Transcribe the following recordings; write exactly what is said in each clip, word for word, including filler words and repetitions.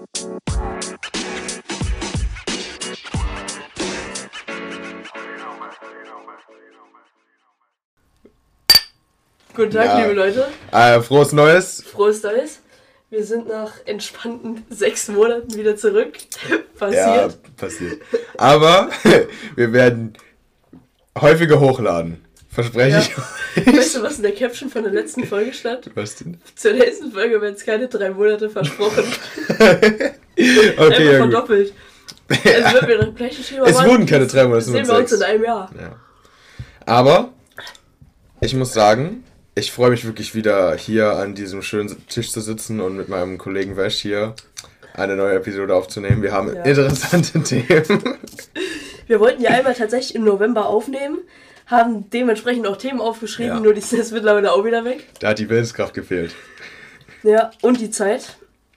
Guten Tag, ja. Liebe Leute. Äh, frohes Neues. Frohes Neues. Wir sind nach entspannten sechs Monaten wieder zurück. Passiert. Ja, passiert. Aber wir werden häufiger hochladen. Verspreche ja. ich. Weißt du, was in der Caption von der letzten Folge stand? Was denn? Zur nächsten Folge werden es keine drei Monate versprochen. Okay, Einfach ja, verdoppelt. Gut. Also wenn wir das gleiche Schema Es machen, wurden keine drei Monate, sehen wir uns in einem Jahr. Ja. Aber ich muss sagen, ich freue mich wirklich wieder hier an diesem schönen Tisch zu sitzen und mit meinem Kollegen Wesch hier eine neue Episode aufzunehmen. Wir haben ja. interessante Themen. Wir wollten ja einmal tatsächlich im November aufnehmen, haben dementsprechend auch Themen aufgeschrieben, ja. nur die sind jetzt mittlerweile auch wieder weg. Da hat die Willenskraft gefehlt. Ja, und die Zeit.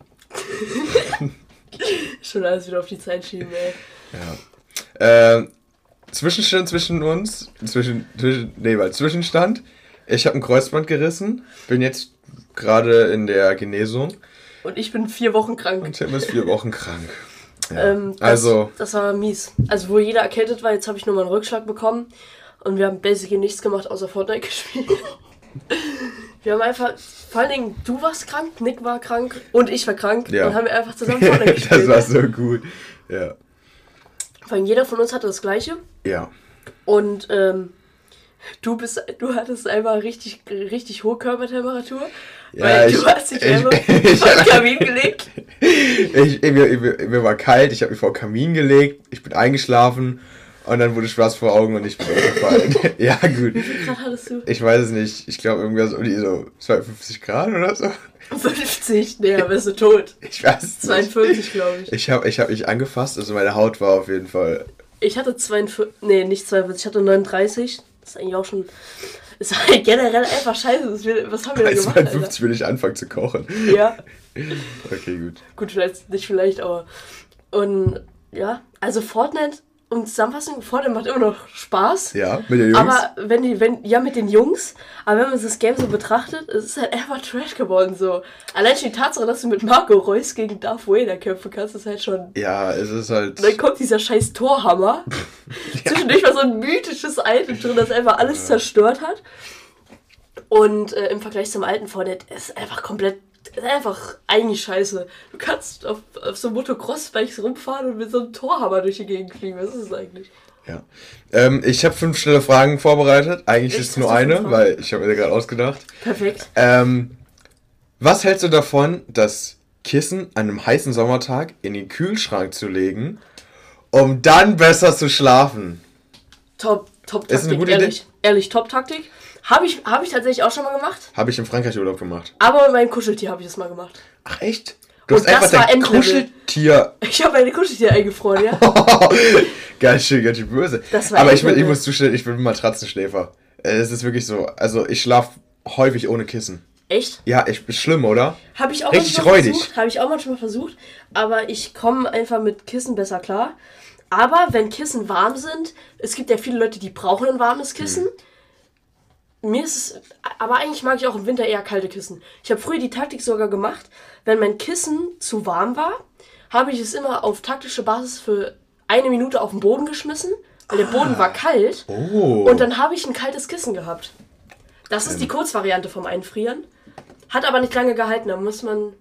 Schon alles wieder auf die Zeit schieben, ey. Ja. Äh, Zwischenstand zwischen uns, zwischen, zwischen nee, weil Zwischenstand, ich habe ein Kreuzband gerissen, bin jetzt gerade in der Genesung. Und ich bin vier Wochen krank. Und Tim ist vier Wochen krank. Ja. Ähm, das, also. Das war mies. Also wo jeder erkältet war, jetzt habe ich nur mal einen Rückschlag bekommen. Und wir haben basically nichts gemacht, außer Fortnite gespielt. Wir haben einfach, vor allen Dingen, du warst krank, Nick war krank und ich war krank. Ja. Und haben wir einfach zusammen Fortnite gespielt. Das war so gut. Ja. Vor allem jeder von uns hatte das Gleiche. Ja. Und ähm, du bist, du hattest einfach richtig, richtig hohe Körpertemperatur. Ja, weil ich, du hast dich ich, einfach ich, vor den Kamin gelegt. Ich, ich, mir, mir, mir war kalt, ich habe mich vor den Kamin gelegt, ich bin eingeschlafen und dann wurde schwarz vor Augen und ich bin umgefallen. Ja, gut. Wie viel Grad hattest du? Ich weiß es nicht. Ich glaube irgendwie so, so zweiundfünfzig Grad oder so. fünfzig? Nee, aber bist du tot. Ich weiß es zweiundvierzig, nicht. glaube ich. Ich habe ich hab mich angefasst, also meine Haut war auf jeden Fall... Ich hatte zweiundvierzig, nee, nicht zweiundvierzig, ich hatte neununddreißig. Das ist eigentlich auch schon... Ist halt generell einfach scheiße. Das wir, was haben wir da Bei gemacht, zweiundfünfzig will ich anfangen zu kochen. Ja. Okay, gut. Gut, vielleicht nicht vielleicht, aber... Und ja, also Fortnite, um zusammenfassen, Fortnite macht immer noch Spaß. Ja, mit den Jungs. Aber wenn die, wenn, ja, mit den Jungs, aber wenn man das Game so betrachtet, es ist halt einfach Trash geworden, so. Allein schon die Tatsache, dass du mit Marco Reus gegen Darth Vader kämpfen kannst, ist halt schon... Ja, es ist halt... Dann kommt dieser scheiß Torhammer. Ja. Zwischendurch war so ein mythisches Item drin, das einfach alles ja. zerstört hat. Und äh, im Vergleich zum alten Fortnite ist einfach komplett... Das ist einfach eigentlich scheiße. Du kannst auf, auf so Motocross-Bikes rumfahren und mit so einem Torhammer durch die Gegend fliegen. Was ist das eigentlich? Ja. Ähm, ich habe fünf schnelle Fragen vorbereitet. Eigentlich Echt? ist es nur eine, weil ich habe mir gerade ausgedacht. Perfekt. Ähm, was hältst du davon, das Kissen an einem heißen Sommertag in den Kühlschrank zu legen, um dann besser zu schlafen? Top, Top-Taktik, ist eine gute ehrlich. Idee? Ehrlich, Top-Taktik. Habe ich, hab ich tatsächlich auch schon mal gemacht. Habe ich in Frankreich Urlaub gemacht. Aber mit meinem Kuscheltier habe ich das mal gemacht. Ach echt? Du Und hast einfach das war dein Endlevel. Kuscheltier... Ich habe meine Kuscheltier eingefroren, ja. Ganz schön, ganz schön böse. Das war Aber ich, bin, ich Endlevel. muss zustellen, ich bin Matratzenschläfer. Es ist wirklich so, also ich schlafe häufig ohne Kissen. Echt? Ja, ich, ist schlimm, oder? Habe ich auch Richtig manchmal räudig. versucht. Habe ich auch manchmal versucht. Aber ich komme einfach mit Kissen besser klar. Aber wenn Kissen warm sind, es gibt ja viele Leute, die brauchen ein warmes Kissen. Hm. Mir ist es, aber eigentlich mag ich auch im Winter eher kalte Kissen. Ich habe früher die Taktik sogar gemacht, wenn mein Kissen zu warm war, habe ich es immer auf taktische Basis für eine Minute auf den Boden geschmissen, weil der Boden war kalt. Oh. Und dann habe ich ein kaltes Kissen gehabt. Das ist die Kurzvariante vom Einfrieren. Hat aber nicht lange gehalten, da muss man...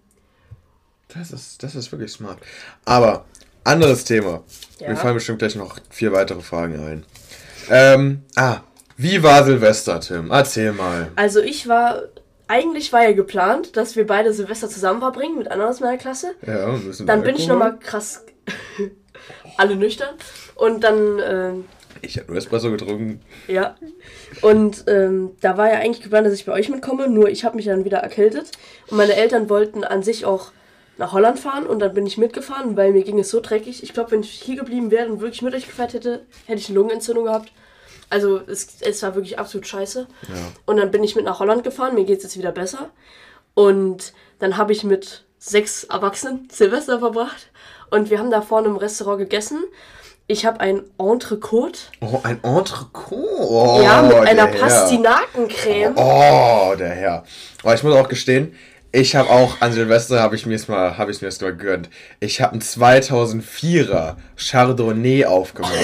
Das ist, das ist wirklich smart. Aber, anderes Thema. Ja. Mir fallen bestimmt gleich noch vier weitere Fragen ein. Ähm, ah, wie war Silvester, Tim? Erzähl mal. Also ich war... Eigentlich war ja geplant, dass wir beide Silvester zusammen verbringen mit anderen aus meiner Klasse. Ja, ein bisschen Dann bin ich Alkohol. nochmal krass... alle nüchtern. Und dann... Ähm, Ich habe nur Espresso getrunken. Ja, und ähm, da war ja eigentlich geplant, dass ich bei euch mitkomme, nur ich habe mich dann wieder erkältet. Und meine Eltern wollten an sich auch nach Holland fahren und dann bin ich mitgefahren, weil mir ging es so dreckig. Ich glaube, wenn ich hier geblieben wäre und wirklich mit euch gefährt hätte, hätte ich eine Lungenentzündung gehabt. Also es, es war wirklich absolut scheiße. Ja. Und dann bin ich mit nach Holland gefahren, mir geht es jetzt wieder besser. Und dann habe ich mit sechs Erwachsenen Silvester verbracht und wir haben da vorne im Restaurant gegessen. Ich habe ein Entrecote. Oh, ein Entrecote. Oh, ja, mit einer der Pastinakencreme. Oh, oh, der Herr. Aber ich muss auch gestehen, Ich habe auch, an Silvester habe ich mir es mal, habe ich mir es mal gegönnt. Ich habe einen zweitausendvierer Chardonnay aufgemacht.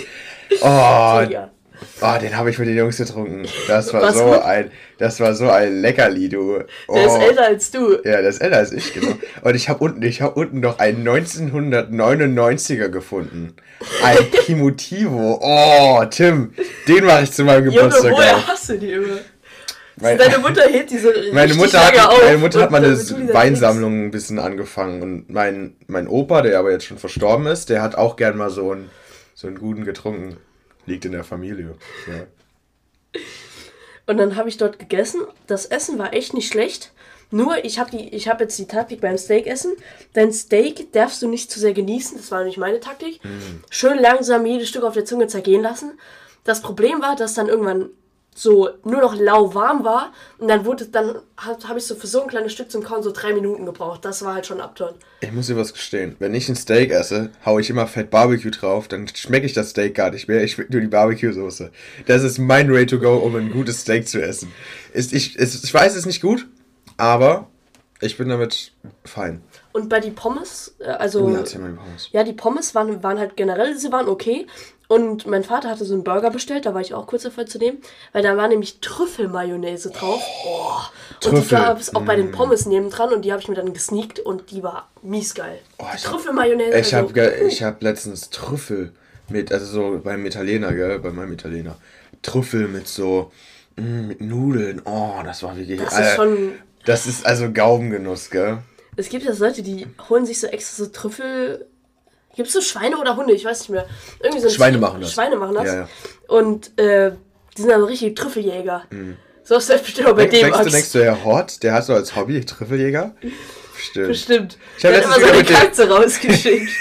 Oh, oh, den habe ich mit den Jungs getrunken. Das war Was so gut? ein, das war so ein Leckerli, du. Oh. Der ist älter als du. Ja, der ist älter als ich, genau. Und ich habe unten, ich habe unten noch einen neunzehnhundertneunundneunziger gefunden. Ein Primitivo. Oh, Tim, den mache ich zu meinem Geburtstag. Junge, woher hast du die immer? Meine, deine Mutter hebt diese meine Mutter hat, auf. Meine Mutter hat mal eine Weinsammlung ein bisschen angefangen. Und mein, mein Opa, der aber jetzt schon verstorben ist, der hat auch gern mal so einen, so einen guten getrunken. Liegt in der Familie. Ja. Und dann habe ich dort gegessen. Das Essen war echt nicht schlecht. Nur, ich habe hab jetzt die Taktik beim Steakessen. Dein Steak darfst du nicht zu sehr genießen. Das war nämlich meine Taktik. Mm. Schön langsam jedes Stück auf der Zunge zergehen lassen. Das Problem war, dass dann irgendwann so nur noch lauwarm war und dann wurde dann habe hab ich so für so ein kleines Stück zum Kauen so drei Minuten gebraucht. Das war halt schon Abturn. Ich muss dir was gestehen. Wenn ich ein Steak esse, haue ich immer Fett Barbecue drauf, dann schmecke ich das Steak gar nicht mehr. Ich schmecke nur die Barbecue-Soße. Das ist mein Way to go, um ein gutes Steak zu essen. Ist, ich, ist, ich weiß, es ist nicht gut, aber ich bin damit fein. Und bei die Pommes, also oh ja, erzähl mal die Pommes. Ja, die Pommes waren, waren halt generell, sie waren okay. Und mein Vater hatte so einen Burger bestellt, da war ich auch kurz davor zu nehmen, weil da war nämlich Trüffelmayonnaise drauf. Oh. Und Trüffel. Die gab es auch mm. bei den Pommes nebendran und die habe ich mir dann gesneakt und die war mies geil. Oh, Trüffelmayonnaise. Ich habe also. ich hab letztens Trüffel mit, also so beim Italiener, gell, bei meinem Italiener. Trüffel mit so, mm, mit Nudeln. Oh, das war wirklich... Das ist äh, schon... Das ist also Gaumengenuss, gell. Es gibt ja Leute, die holen sich so extra so Trüffel... Gibt es so Schweine oder Hunde? Ich weiß nicht mehr. Irgendwie so ein Schweine machen das. Schweine machen das. Ja, ja. Und äh, die sind also richtig Trüffeljäger. Mhm. So ist das bestimmt auch bei Denk, dem. Denkst du, denkst du, Herr Hort, der hat so als Hobby Trüffeljäger? Bestimmt. Bestimmt. Ich habe immer so eine Katze rausgeschickt.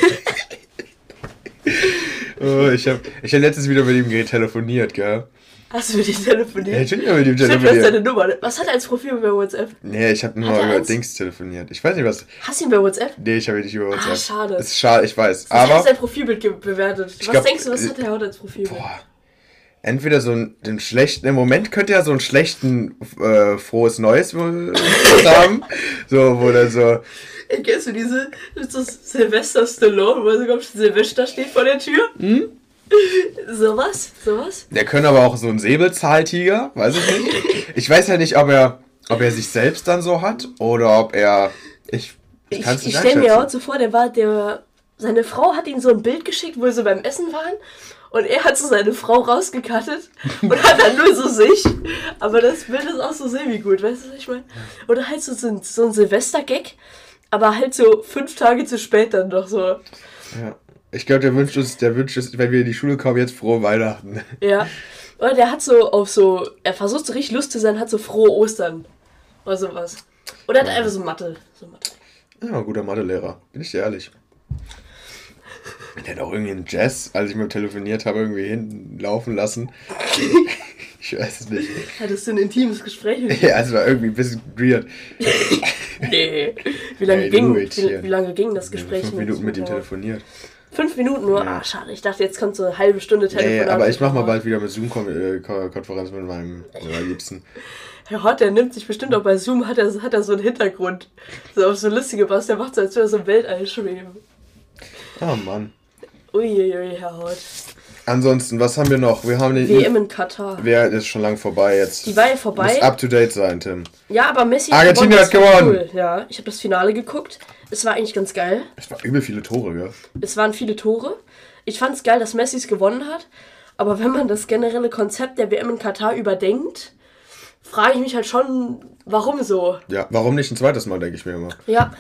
oh, ich habe ich hab letztens wieder mit ihm telefoniert, gell? Hast du mit ihm telefoniert? Ja, ich bin ja mit ihm telefoniert. Stimmt, deine Nummer. Was hat er als Profil bei WhatsApp? Nee, ich habe nur über eins? Dings telefoniert. Ich weiß nicht, was... Hast du ihn bei WhatsApp? Nee, ich habe ihn nicht über WhatsApp. Ah, schade. Das ist schade, ich weiß. Was aber... hast du sein Profilbild ge- bewertet? Was glaub, denkst du, was hat er heute als Profilbild? Boah. Entweder so einen, den schlechten... Im Moment könnte er so einen schlechten äh, frohes Neues haben. So, wo der so... Ey, kennst du diese... So Sylvester Stallone, wo sogar Silvester steht vor der Tür? Hm? Sowas? Sowas? Der könnte aber auch so ein Säbelzahltiger, weiß ich nicht. Ich weiß ja nicht, ob er, ob er sich selbst dann so hat oder ob er. Ich, ich kann es nicht Ich stelle mir auch so vor, der war der. Seine Frau hat ihm so ein Bild geschickt, wo sie beim Essen waren. Und er hat so seine Frau rausgekattet und hat dann nur so sich. Aber das Bild ist auch so semi-gut, weißt du, was ich meine? Oder halt so, so ein, so ein Silvester-Gag, aber halt so fünf Tage zu spät dann doch so. Ja. Ich glaube, der wünscht uns, der wünscht uns, wenn wir in die Schule kommen, jetzt frohe Weihnachten. Ja. Oder der hat so auf so, er versucht so richtig lustig zu sein, hat so frohe Ostern. Oder sowas. Oder hat ja. einfach so Mathe. So Mathe. Ja, ein guter Mathelehrer. Bin ich dir ehrlich. Der hat auch irgendwie einen Jazz, als ich mit ihm telefoniert habe, irgendwie hinten laufen lassen. Ich weiß es nicht. Hattest du ein intimes Gespräch mit ihm? Ja, es war irgendwie ein bisschen weird. Nee. Wie lange, hey, ging, wie, wie lange ging das Gespräch? Fünf Minuten mit ihm telefoniert. Fünf Minuten nur? Ja. Ah, schade. Ich dachte, jetzt kommt so eine halbe Stunde Telefonat. Nee, aber ich mach mal bald wieder mit Zoom-Konferenz mit meinem Liebsten. Herr Hort, der nimmt sich bestimmt auch bei Zoom, hat er, hat er so einen Hintergrund. So auf so lustige was, der macht so, als würde er so im Weltall schweben. Oh Mann. Uiuiui, Herr Hort. Ansonsten, was haben wir noch? Wir haben den W M in Katar. Wer ist schon lang vorbei jetzt? Die war ja vorbei. Muss up to date sein, Tim. Ja, aber Messi Argentinien hat gewonnen. Cool. Ja, ich habe das Finale geguckt. Es war eigentlich ganz geil. Es waren übel viele Tore, gell? Es waren viele Tore. Ich fand es geil, dass Messi es gewonnen hat. Aber wenn man das generelle Konzept der W M in Katar überdenkt, frage ich mich halt schon, warum so? Ja, warum nicht ein zweites Mal, denke ich mir immer. Ja.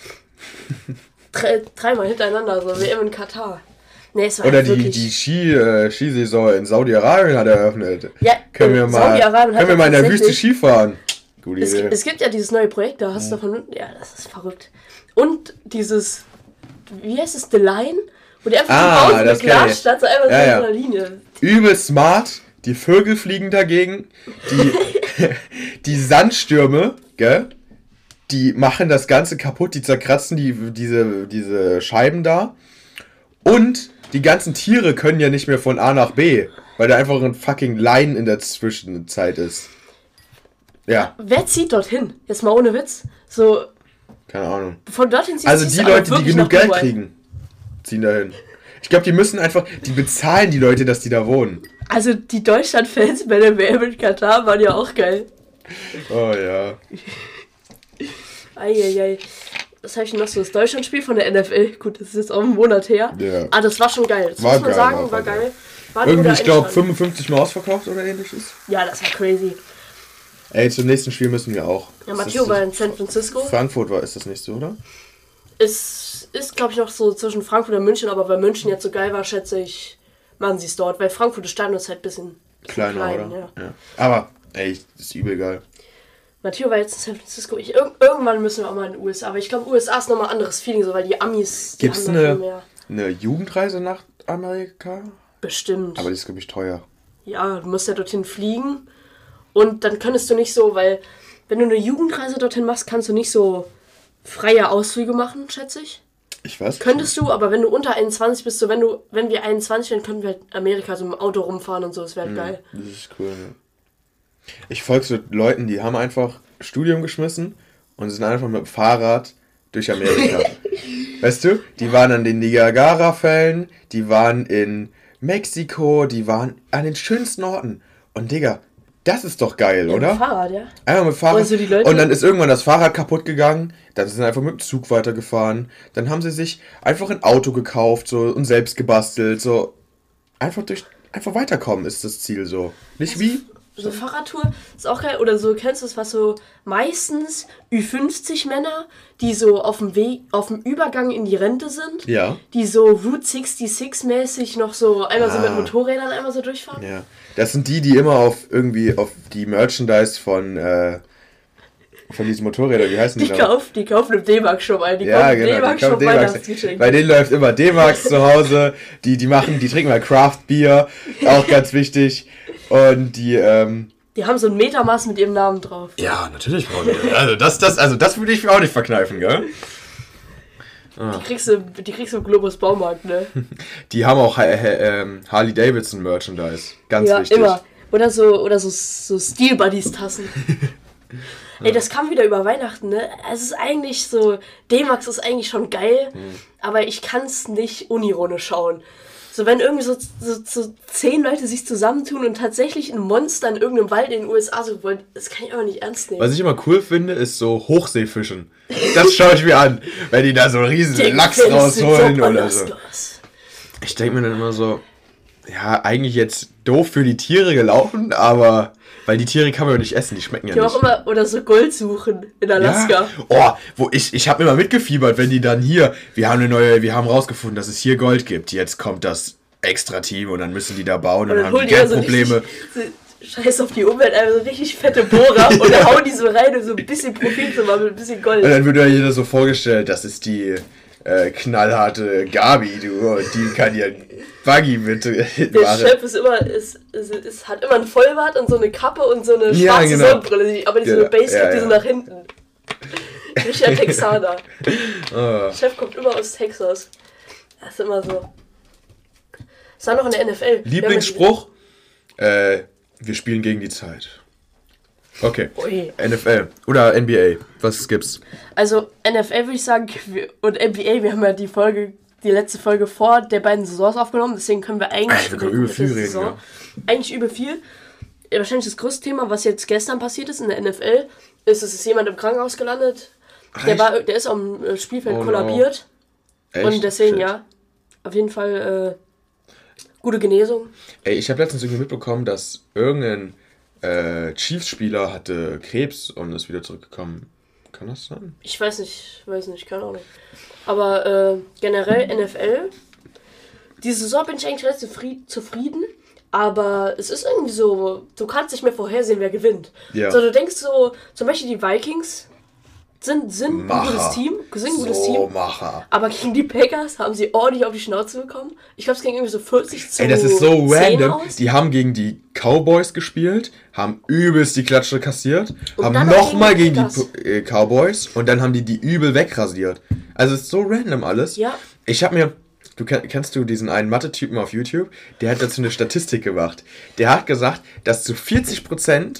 Drei, dreimal hintereinander, so W M in Katar. Nee, es war Oder halt die, die Ski, äh, Skisaison in Saudi-Arabien hat eröffnet. Ja, können wir mal, können wir mal in der Wüste Skifahren. Gute es, Idee. Es gibt ja dieses neue Projekt, da hast du davon... Ja, das ist verrückt. Und dieses... Wie heißt es? The Line? Wo die einfach ah, so mit Glas statt so einfach ja, so ja. in einer Linie. Übel smart. Die Vögel fliegen dagegen. Die, die Sandstürme, gell? Die machen das Ganze kaputt. Die zerkratzen die, diese, diese Scheiben da. Und die ganzen Tiere können ja nicht mehr von A nach B, weil da einfach ein fucking Line in der Zwischenzeit ist. Ja. Wer zieht dorthin? Jetzt mal ohne Witz. So. Keine Ahnung. Von dorthin ziehst Also die Leute, die genug Geld Dubai. kriegen, ziehen dahin. Ich glaube, die müssen einfach, die bezahlen die Leute, dass die da wohnen. Also die Deutschland-Fans bei der W M in Katar waren ja auch geil. Oh ja. Eieiei. Was habe ich denn noch so? Das Deutschlandspiel von der N F L. Gut, das ist jetzt auch ein Monat her. Ja. Ah, das war schon geil. Das War muss man geil, sagen, war war geil. geil. War ein Irgendwie, guter ich glaube, Endstand. fünfundfünfzig Mal ausverkauft oder ähnliches. Ja, das war crazy. Ey, zum nächsten Spiel müssen wir auch. Ja, Ist Matteo das- war in San Francisco. Frankfurt war, ist das nicht so, oder? Es ist, glaube ich, noch so zwischen Frankfurt und München, aber weil München jetzt so geil war, schätze ich, machen sie es dort. Weil Frankfurt, das Stadion ist halt ein bisschen, bisschen Kleiner, klein. oder? Ja. Ja. Aber, ey, das ist übel geil. Matteo war jetzt in San Francisco. Ich, irg irgendwann müssen wir auch mal in den U S A. Aber ich glaube, U S A ist nochmal ein anderes Feeling, so, weil die Amis, die Gibt's haben da viel eine, mehr. eine Jugendreise nach Amerika? Bestimmt. Aber die ist, glaube ich, teuer. Ja, du musst ja dorthin fliegen. Und dann könntest du nicht so, weil wenn du eine Jugendreise dorthin machst, kannst du nicht so freie Ausflüge machen, schätze ich. Ich weiß. Könntest du, aber wenn du unter einundzwanzig bist, so wenn du, wenn wir einundzwanzig wären, könnten wir halt Amerika so im Auto rumfahren und so, das wäre halt geil. Das ist cool, ja. Ich folge so Leuten, die haben einfach Studium geschmissen und sind einfach mit dem Fahrrad durch Amerika. Weißt du? Die waren an den Niagara-Fällen, die waren in Mexiko, die waren an den schönsten Orten. Und Digga, das ist doch geil, Ja, oder? mit Fahrrad, ja. Einmal mit Fahrrad. Also die Leute- Und dann ist irgendwann das Fahrrad kaputt gegangen. Dann sind sie einfach mit dem Zug weitergefahren. Dann haben sie sich einfach ein Auto gekauft so und selbst gebastelt. So einfach durch, einfach weiterkommen ist das Ziel so. Nicht wie? So Fahrradtour ist auch geil. Oder so, kennst du das, was so meistens Ü fünfzig Männer, die so auf dem Weg, auf dem Übergang in die Rente sind, Ja. die so Route sechsundsechzig mäßig noch so einmal so Ah. mit Motorrädern einmal so durchfahren. Ja. Das sind die, die immer auf irgendwie auf die Merchandise von äh, von diesen Motorrädern, wie heißen die? Die, noch? kauf, die kaufen im D-Mark-Shop ein. Die Ja, kaufen im genau, die D-Mark-Shop kaufen D-Max. Weihnachtsgeschenke. Bei denen läuft immer D-Max zu Hause. Die, die machen, die trinken mal Craft Beer, auch ganz wichtig. Und die, ähm, Die haben so ein Metermaß mit ihrem Namen drauf. ja, natürlich brauchen wir. Also das, das, also das würde ich mir auch nicht verkneifen, gell? Die kriegst du, die kriegst du im Globus Baumarkt, ne? Die haben auch äh, äh, ähm, Harley Davidson Merchandise. Ganz Ja, wichtig. immer. Oder so, oder so, so Steel Buddies Tassen. Ey, das kam wieder über Weihnachten, ne? Es ist eigentlich so, D-Max ist eigentlich schon geil, Mhm. aber ich kann es nicht unironisch schauen. So, wenn irgendwie so, so, so zehn Leute sich zusammentun und tatsächlich ein Monster in irgendeinem Wald in den U S A so wollen, das kann ich aber nicht ernst nehmen. Was ich immer cool finde, ist so Hochseefischen. Das schaue ich mir an, wenn die da so einen riesen Den Lachs findest du rausholen so oder so. belastlos. Ich denke mir dann immer so, ja, eigentlich jetzt doof für die Tiere gelaufen, aber weil die Tiere kann man ja nicht essen, die schmecken ja Die nicht. auch immer, oder so Gold suchen in Alaska. Ja. Oh, wo ich, ich habe immer mitgefiebert, wenn die dann hier, wir haben eine neue, wir haben rausgefunden, dass es hier Gold gibt. Jetzt kommt das Extra-Team und dann müssen die da bauen und, Und dann dann haben holen die die immer so Geldprobleme. richtig, so, scheiß auf die Umwelt, einfach so richtig fette Bohrer und dann hauen die so rein, um so ein bisschen Profit zu machen mit ein bisschen Gold. Und dann wird ja jeder so vorgestellt, das ist die äh, knallharte Gabi, du, und die kann ja Buggy mit Der machen. Chef ist immer, ist, ist, ist, hat immer ein Vollbart und so eine Kappe und so eine Ja, schwarze genau. Sonnenbrille, die- aber die so eine Ja, Basecap, ja, die so ja. nach hinten. Richtiger Texaner. Ah. Der Chef kommt immer aus Texas. Das ist immer so. Das war noch in der N F L. Lieblingsspruch? Äh, wir spielen gegen die Zeit. Okay. Ui. N F L oder N B A. Was gibt's? Also N F L würde ich sagen wir- und N B A, wir haben ja die Folge, die letzte Folge vor der beiden Saisons aufgenommen, deswegen können wir eigentlich Ey, wir können übel der viel reden, Saison- ja. Eigentlich über viel. Ja, wahrscheinlich das größte Thema, was jetzt gestern passiert ist in der N F L, ist, es ist jemand im Krankenhaus gelandet. Der, Echt? war, der ist am äh, Spielfeld Oh no. kollabiert. Echt? Und deswegen, Shit. ja, auf jeden Fall äh, gute Genesung. Ey, ich habe letztens irgendwie mitbekommen, dass irgendein äh, Chiefs-Spieler hatte Krebs und ist wieder zurückgekommen. Kann das sein? Ich weiß nicht, weiß nicht, keine Ahnung. Aber äh, generell N F L, diese Saison bin ich eigentlich recht zufrieden, zufrieden, aber es ist irgendwie so, du kannst nicht mehr vorhersehen, wer gewinnt. Ja. So, du denkst so, zum Beispiel die Vikings sind, sind ein Macher. gutes Team, sind ein gutes so Team, Macher. aber gegen die Packers haben sie ordentlich auf die Schnauze bekommen. Ich glaube, es ging irgendwie so vierzig zu Ey, das ist so zehn random. aus. Die haben gegen die Cowboys gespielt, haben übelst die Klatsche kassiert, Und haben dann noch nochmal gegen gegen die die P- äh, Cowboys und dann haben die die übel wegrasiert. Also es ist so random alles. Ja. Ich habe mir, du kenn- kennst du diesen einen Mathe-Typen auf YouTube? Der hat dazu eine Statistik gemacht. Der hat gesagt, dass zu vierzig Prozent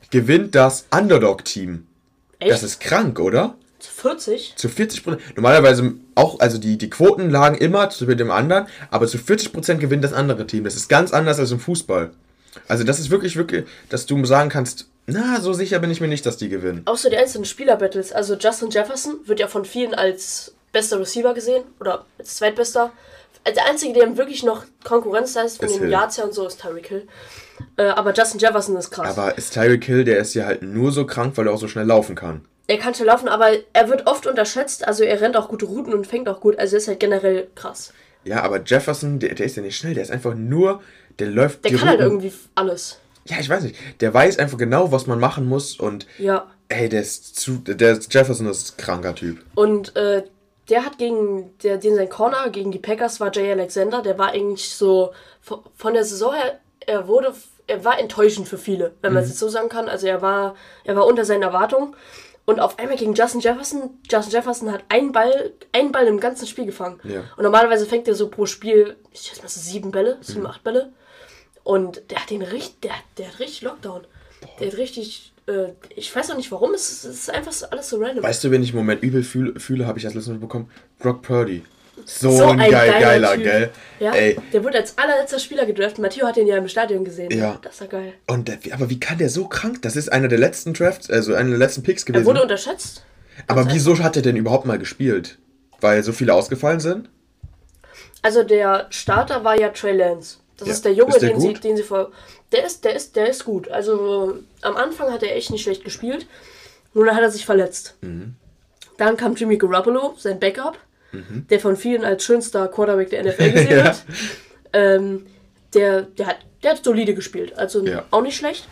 gewinnt das Underdog-Team. Echt? Das ist krank, oder? Zu vierzig? Zu vierzig Prozent. Normalerweise auch, also die, die Quoten lagen immer zu dem anderen, aber zu vierzig Prozent gewinnt das andere Team. Das ist ganz anders als im Fußball. Also das ist wirklich, wirklich, dass du sagen kannst, na, so sicher bin ich mir nicht, dass die gewinnen. Auch so die einzelnen Spieler-Battles. Also Justin Jefferson wird ja von vielen als bester Receiver gesehen oder als zweitbester. Als der einzige, der wirklich noch Konkurrenz heißt von Ist den Hill. Yards her und so, ist Tyreek Hill. Äh, aber Justin Jefferson ist krass. Aber ist Tyreek Hill, der ist ja halt nur so krank, weil er auch so schnell laufen kann. Er kann schon laufen, aber er wird oft unterschätzt. Also er rennt auch gute Routen und fängt auch gut. Also er ist halt generell krass. Ja, aber Jefferson, der, der ist ja nicht schnell, der ist einfach nur, der läuft Der die kann halt Routen. irgendwie alles. Ja, ich weiß nicht. Der weiß einfach genau, was man machen muss und Ja. ey, der ist zu, der Jefferson ist ein kranker Typ. Und äh, der hat gegen, der, den sein Corner gegen die Packers war Jay Alexander. Der war eigentlich so, von von der Saison her, er wurde, er war enttäuschend für viele, wenn man es jetzt so sagen kann. Also er war, er war unter seinen Erwartungen. Und auf einmal gegen Justin Jefferson, Justin Jefferson hat einen Ball, einen Ball im ganzen Spiel gefangen. Ja. Und normalerweise fängt er so pro Spiel, ich schätze mal so sieben Bälle, sieben, mhm. acht Bälle. Und der hat den richtig, der, der hat richtig Lockdown. Boah. Der hat richtig, äh, ich weiß auch nicht warum, es, es ist einfach so, alles so random. Weißt du, wenn ich im Moment übel fühle, fühle habe ich als letztes bekommen, Brock Purdy. So, so ein, ein geil, geiler, geiler Typ. gell? Ja, Ey. der wurde als allerletzter Spieler gedraftet. Matteo hat den ja im Stadion gesehen. Ja. Das war geil. Und der, aber wie kann der so krank? Das ist einer der letzten Drafts, also einer der letzten Picks gewesen. Er wurde unterschätzt. Aber wieso hat er denn überhaupt mal gespielt? Weil so viele ausgefallen sind? Also der Starter war ja Trey Lance. Das Ja. ist der Junge, Ist der den, sie, gut? den sie vor... Der ist, der, ist, der ist gut. Also am Anfang hat er echt nicht schlecht gespielt. Nur dann hat er sich verletzt. Mhm. Dann kam Jimmy Garoppolo, sein Backup, Mhm. der von vielen als schönster Quarterback der N F L gesehen Ja. wird. Ähm, der, der, hat, der hat solide gespielt. Also Ja. auch nicht schlecht.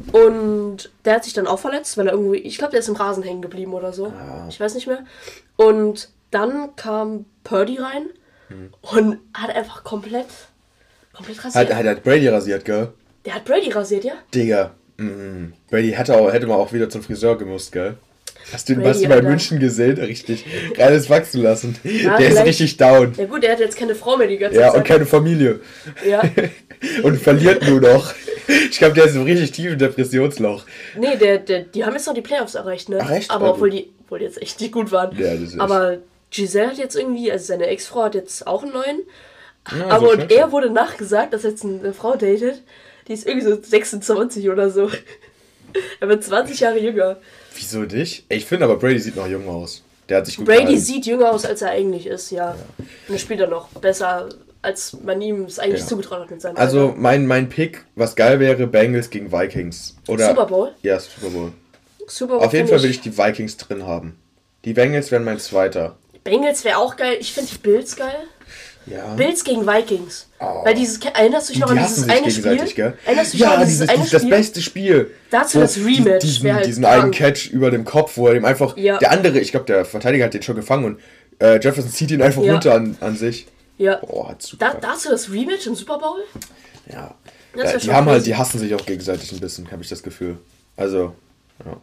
Und der hat sich dann auch verletzt, weil er irgendwie... Ich glaube, der ist im Rasen hängen geblieben oder so. Ah. Ich weiß nicht mehr. Und dann kam Purdy rein und hat einfach komplett... Komplett rasiert. Hat, hat, hat Brady rasiert, gell? Der hat Brady rasiert, ja? Digga. Mhm. Brady hätte, auch, hätte mal auch wieder zum Friseur gemusst, gell? Hast du, Brady, hast du mal in Alter. München gesehen? Richtig geiles wachsen lassen. Ja, der ist vielleicht- richtig down. Ja gut, der hat jetzt keine Frau mehr die ganze Ja, Zeit. und keine Familie. Ja. Und verliert nur noch. Ich glaube, der ist so richtig tief im Depressionsloch. Nee, der, der, die haben jetzt noch die Playoffs erreicht, ne? Ach, echt? Aber Also- obwohl die, obwohl die jetzt echt nicht gut waren. Ja, das ist echt- Aber Giselle hat jetzt irgendwie, also seine Ex-Frau hat jetzt auch einen neuen. Ja, Aber so und schön. er wurde nachgesagt, dass er jetzt eine Frau datet, die ist irgendwie so sechsundzwanzig oder so. Er wird zwanzig Jahre jünger. Wieso nicht? Ey, ich finde aber, Brady sieht noch jung aus. Der hat sich gut Brady gehalten. sieht jünger aus, als er eigentlich ist, ja. Und er spielt er noch besser, als man ihm es eigentlich Ja. zugetraut hat mit seinem Also, Alter. mein, mein Pick, was geil wäre, Bengals gegen Vikings. Oder, Super Bowl? Ja, Super Bowl. Super Bowl Auf jeden find Fall will ich die Vikings drin haben. Die Bengals wären mein zweiter. Bengals wäre auch geil. Ich finde die Bills geil. Ja. Bills gegen Vikings. Oh. Weil dieses, erinnerst du dich Die, noch die an hassen dieses sich eine gegenseitig, Spiel? gell? Erinnerst du dich noch Ja, an dieses, dieses eine dieses, das Spiel? beste Spiel. Dazu das Rematch Diesen, wär halt diesen einen krank. Catch über dem Kopf, wo er ihm einfach... Ja. Der andere, ich glaube, der Verteidiger hat den schon gefangen und äh, Jefferson zieht ihn einfach Ja. runter an, an sich. Ja. Boah, hat super. Da, dazu das Rematch im Super Bowl? ja. Das ja wär die schon haben halt, crazy. die hassen sich auch gegenseitig ein bisschen, habe ich das Gefühl. Also, ja.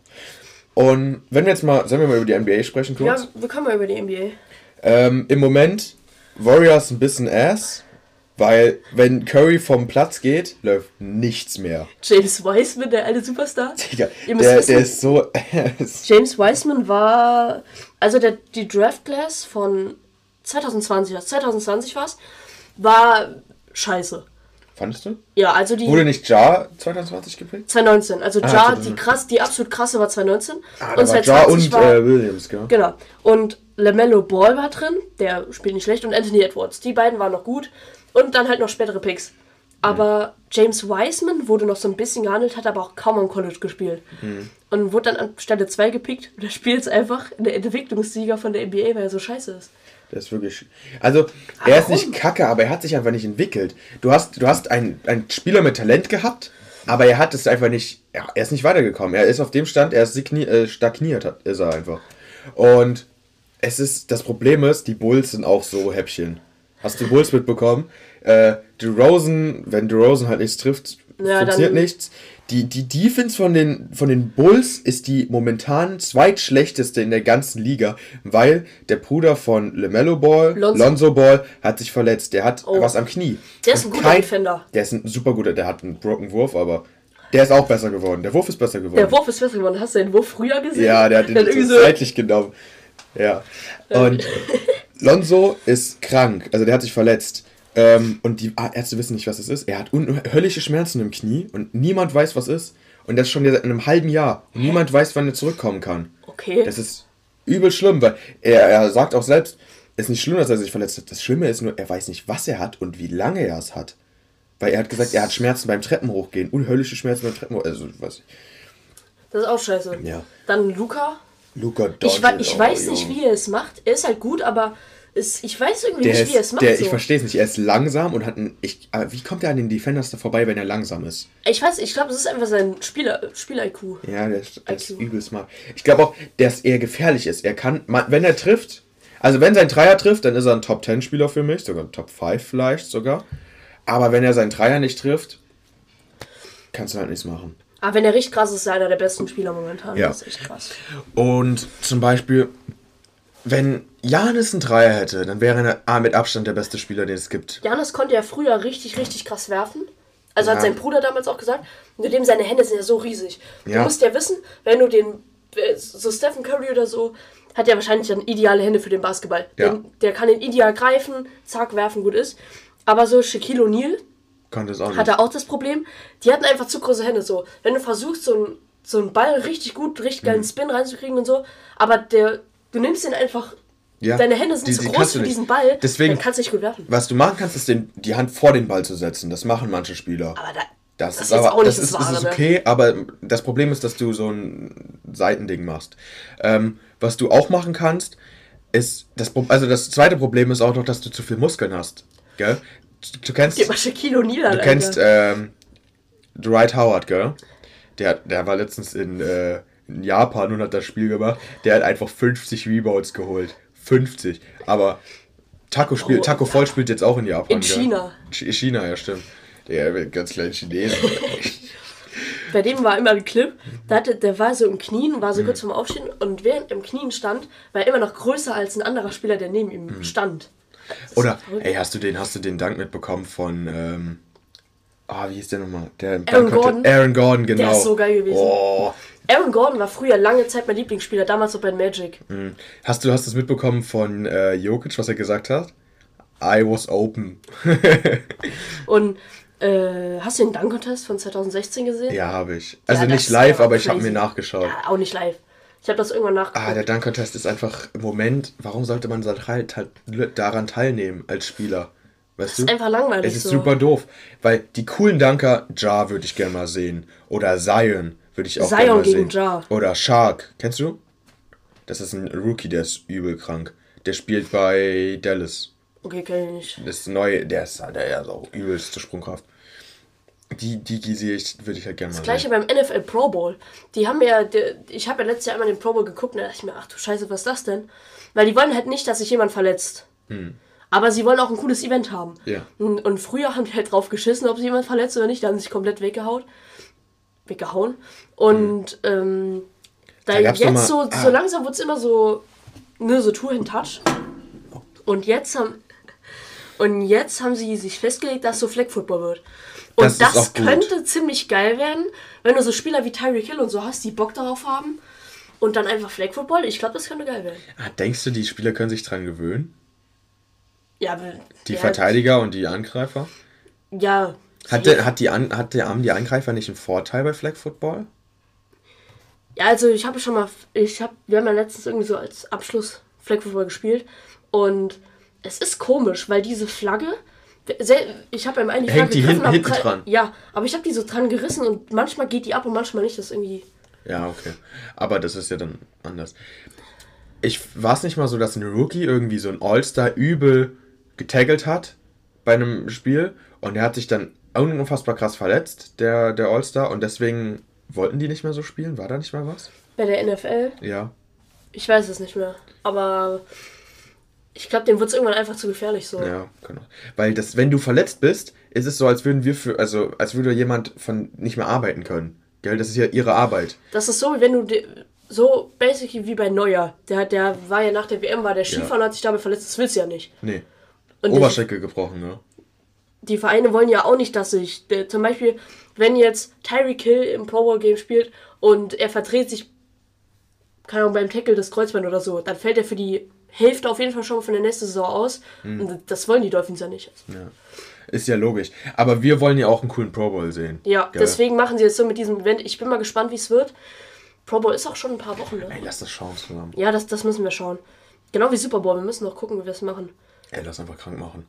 Und wenn wir jetzt mal, sollen wir mal über die N B A sprechen kurz? Ja, wir kommen mal über die N B A. Ähm, im Moment Warriors ein bisschen ass, weil wenn Curry vom Platz geht, läuft nichts mehr. James Wiseman, der alte Superstar. Digga, Ihr müsst der, wissen- der ist so ass. James Wiseman war, also der, die Draft Class von zwanzig zwanzig, was zwanzig zwanzig war's, war scheiße. Fandest du? Ja, also die Wurde nicht Ja zwanzig zwanzig gepickt? zwanzig neunzehn, also Ah, Ja, zwanzig neunzehn. die krass, die absolut krasse war zwanzig neunzehn Ah, da war Ja zwanzig und war, äh, Williams, gell? genau. Und LaMelo Ball war drin, der spielt nicht schlecht, und Anthony Edwards. Die beiden waren noch gut. Und dann halt noch spätere Picks. Aber James Wiseman wurde noch so ein bisschen gehandelt, hat aber auch kaum am College gespielt. Mhm. Und wurde dann an Stelle zwei gepickt. Und der spielt jetzt einfach in der Entwicklungsliga von der N B A, weil er so scheiße ist. Der ist wirklich. Also, er ist warum? nicht kacke, aber er hat sich einfach nicht entwickelt. Du hast, du hast einen, einen Spieler mit Talent gehabt, aber er hat es einfach nicht. Ja, er ist nicht weitergekommen. Er ist auf dem Stand, er ist signi, äh, stagniert, hat, ist er einfach. Und es ist, das Problem ist, die Bulls sind auch so Häppchen. Hast du Bulls mitbekommen? Äh, DeRozan, wenn DeRozan halt nichts trifft, Ja, funktioniert dann- nichts. Die, die Defense von den, von den Bulls ist die momentan zweitschlechteste in der ganzen Liga, weil der Bruder von LaMelo Ball, Lonzo. Lonzo Ball, hat sich verletzt. Der hat Oh. was am Knie. Der ist ein Und guter Defender. Der ist ein super guter, der hat einen broken Wurf, aber Der ist auch besser geworden. Der Wurf ist besser geworden. Der Wurf ist besser geworden. Hast du den Wurf früher gesehen? Ja, der hat den so so zeitlich genommen. Ja. Und Lonzo ist krank. Also der hat sich verletzt. Ähm, und die Ärzte wissen nicht, was es ist. Er hat un- höllische Schmerzen im Knie und niemand weiß, was ist. Und das schon seit einem halben Jahr. Und niemand weiß, wann er zurückkommen kann. Okay. Das ist übel schlimm, weil er, er sagt auch selbst, es ist nicht schlimm, dass er sich verletzt hat. Das Schlimme ist nur, er weiß nicht, was er hat und wie lange er es hat. Weil er hat gesagt, er hat Schmerzen beim Treppenhochgehen. Unhöllische Schmerzen beim Treppenhochgehen. Also, weiß ich. Das ist auch scheiße. Ja. Dann Luka. Luka Doncic. Ich, wa- ich oh, weiß Junge. nicht, wie er es macht. Er ist halt gut, aber es, ich weiß irgendwie Der nicht, ist, wie er es macht. der, so. Ich verstehe es nicht. Er ist langsam und hat ein. Ich, aber wie kommt er an den Defenders da vorbei, wenn er langsam ist? Ich weiß, ich glaube, es ist einfach sein Spieler, Spiel-I Q. Ja, der ist, der ist I Q. übel smart. Ich glaube auch, dass er gefährlich ist. Er kann, wenn er trifft, also wenn sein Dreier trifft, dann ist er ein Top Ten Spieler für mich, sogar ein Top fünf vielleicht sogar. Aber wenn er seinen Dreier nicht trifft, kannst du halt nichts machen. Aber wenn er richtig krass ist, ist er einer der besten Spieler momentan. Ja. Das ist echt krass. Und zum Beispiel, wenn Giannis einen Dreier hätte, dann wäre er ah, mit Abstand der beste Spieler, den es gibt. Giannis konnte ja früher richtig, richtig krass werfen. Also Ja. hat sein Bruder damals auch gesagt. Nur dem seine Hände sind ja so riesig. Du Ja. musst ja wissen, wenn du den, so Stephen Curry oder so, hat ja wahrscheinlich dann ideale Hände für den Basketball. Ja. Den, der kann den ideal greifen, zack, werfen, gut ist. Aber so Shaquille O'Neal Konnte es auch nicht. hat er auch das Problem, die hatten einfach zu große Hände so. Wenn du versuchst, so einen so einen Ball richtig gut, richtig geilen Spin reinzukriegen und so, aber der, du nimmst den einfach, Ja, deine Hände sind die- zu die groß kannst für du nicht. diesen Ball, Deswegen- dann kannst du nicht gut werfen. Was du machen kannst, ist den, die Hand vor den Ball zu setzen. Das machen manche Spieler. Aber da, Das, das ist ist jetzt aber auch nicht das das ist, Wahre, ist ne? okay, aber das Problem ist, dass du so ein Seitending machst. Ähm, was du auch machen kannst, ist das Pro- also das zweite Problem ist auch noch, dass du zu viel Muskeln hast, gell? Du, du kennst gib mal Shaquille O'Neal an, du kennst Alter. ähm, Dwight Howard, gell? Der der war letztens in, äh, in Japan und hat das Spiel gemacht. Der hat einfach fünfzig Rebounds geholt. fünfzig. Aber Taco spielt Oh, Taco Voll spielt jetzt auch in Japan. In gell? China. Ch- China, ja stimmt. Der wird ganz kleinen Chinesen. Bei dem war immer ein Clip, da hatte, der war so im Knien, Mhm. war so kurz vorm Aufstehen und während er im Knien stand, war er immer noch größer als ein anderer Spieler, der neben ihm Mhm. stand. Das ist Oder, verrückt. ey, hast du den, hast du den Dank mitbekommen von, ähm, ah, wie hieß der nochmal? Der im Aaron Dank hatte- Gordon? Aaron Gordon, genau. Der ist so geil gewesen. Oh. Aaron Gordon war früher lange Zeit mein Lieblingsspieler, damals so bei Magic. Mhm. Hast du, hast du es mitbekommen von äh, Jokic, was er gesagt hat? I was open. Und äh, hast du den Dunk-Contest von zwanzig sechzehn gesehen? Ja, habe ich. Also das nicht ist live, aber aber ich habe crazy. mir nachgeschaut. Ja, auch nicht live. Ich habe das irgendwann nachgeguckt. Ah, der Dunk Contest ist einfach im Moment, warum sollte man da teil- teil- daran teilnehmen als Spieler? Weißt das du? ist einfach langweilig. Es ist so. super doof, weil die coolen Dunker, Ja würde ich gerne mal sehen. Oder Zion würde ich auch Zion gerne mal gegen sehen. Ja. Oder Shark, kennst du? Das ist ein Rookie, der ist übel krank. Der spielt bei Dallas. Okay, kenn ich nicht. Das ist neu, der ist, der ist auch übelste Sprungkraft. Die, die, die sehe ich, würde ich halt gerne mal Das gleiche sehen. beim N F L Pro Bowl. Die haben ja, die, ich habe ja letztes Jahr einmal den Pro Bowl geguckt und da dachte ich mir, ach du Scheiße, was ist das denn? Weil die wollen halt nicht, dass sich jemand verletzt. Aber sie wollen auch ein cooles Event haben. Ja. Und, und früher haben die halt drauf geschissen, ob sich jemand verletzt oder nicht. Da haben sie sich komplett weggehauen. Weggehauen. Und ähm, da, Da gab's doch jetzt mal- so, ah. so langsam wird es immer so, ne, so Tour in Touch. Und jetzt haben und jetzt haben sie sich festgelegt, dass so Flag Football wird. Und Das ist das, auch gut. könnte ziemlich geil werden, wenn du so Spieler wie Tyreek Hill und so hast, die Bock darauf haben. Und dann einfach Flag Football. Ich glaube, das könnte geil werden. Ah, denkst du, die Spieler können sich dran gewöhnen? Ja, aber- Die ja, Verteidiger und die Angreifer? Ja. Hat, der, hat, die An, hat der, haben die Angreifer nicht einen Vorteil bei Flag Football? Ja, also ich habe schon mal, ich habe, wir haben ja letztens irgendwie so als Abschluss Flag Football gespielt und es ist komisch, weil diese Flagge, sel- ich habe beim einen die Hängt Flagge die gegriffen, hinten- hab hinten dran- dran? Ja, aber ich habe die so dran gerissen und manchmal geht die ab und manchmal nicht, das ist irgendwie. Ja, okay. Aber das ist ja dann anders. Ich war es nicht mal so, dass ein Rookie irgendwie so ein All-Star übel getaggelt hat bei einem Spiel und der hat sich dann unfassbar krass verletzt, der, der All-Star, und deswegen wollten die nicht mehr so spielen? War da nicht mal was? Bei der N F L? Ja. Ich weiß es nicht mehr. Aber ich glaube, dem wird es irgendwann einfach zu gefährlich so. Ja, genau. Weil das, wenn du verletzt bist, ist es so, als würden wir für, also als würde jemand von nicht mehr arbeiten können. Gell, das ist ja ihre Arbeit. Das ist so, wie wenn du de- so basically wie bei Neuer. Der, hat- der war ja nach der W M, war der Skifahren und hat sich dabei verletzt, das willst du ja nicht. Nee. Und Oberschenkel gebrochen, ne? die Vereine wollen ja auch nicht, dass sich, der, zum Beispiel, wenn jetzt Tyreek Hill im Pro Bowl Game spielt und er verdreht sich, keine Ahnung, beim Tackle das Kreuzband oder so, dann fällt er für die Hälfte auf jeden Fall schon von der nächsten Saison aus. Mhm. Und das wollen die Dolphins ja nicht. Ja. Ist ja logisch. Aber wir wollen ja auch einen coolen Pro Bowl sehen. Ja, Geil. Deswegen machen sie jetzt so mit diesem Event. Ich bin mal gespannt, wie es wird. Pro Bowl ist auch schon ein paar Wochen, ne? Ey, lass das schauen zusammen. Ja, das, das müssen wir schauen. Genau wie Super Bowl. Wir müssen noch gucken, wie wir es machen. Ey, lass einfach krank machen.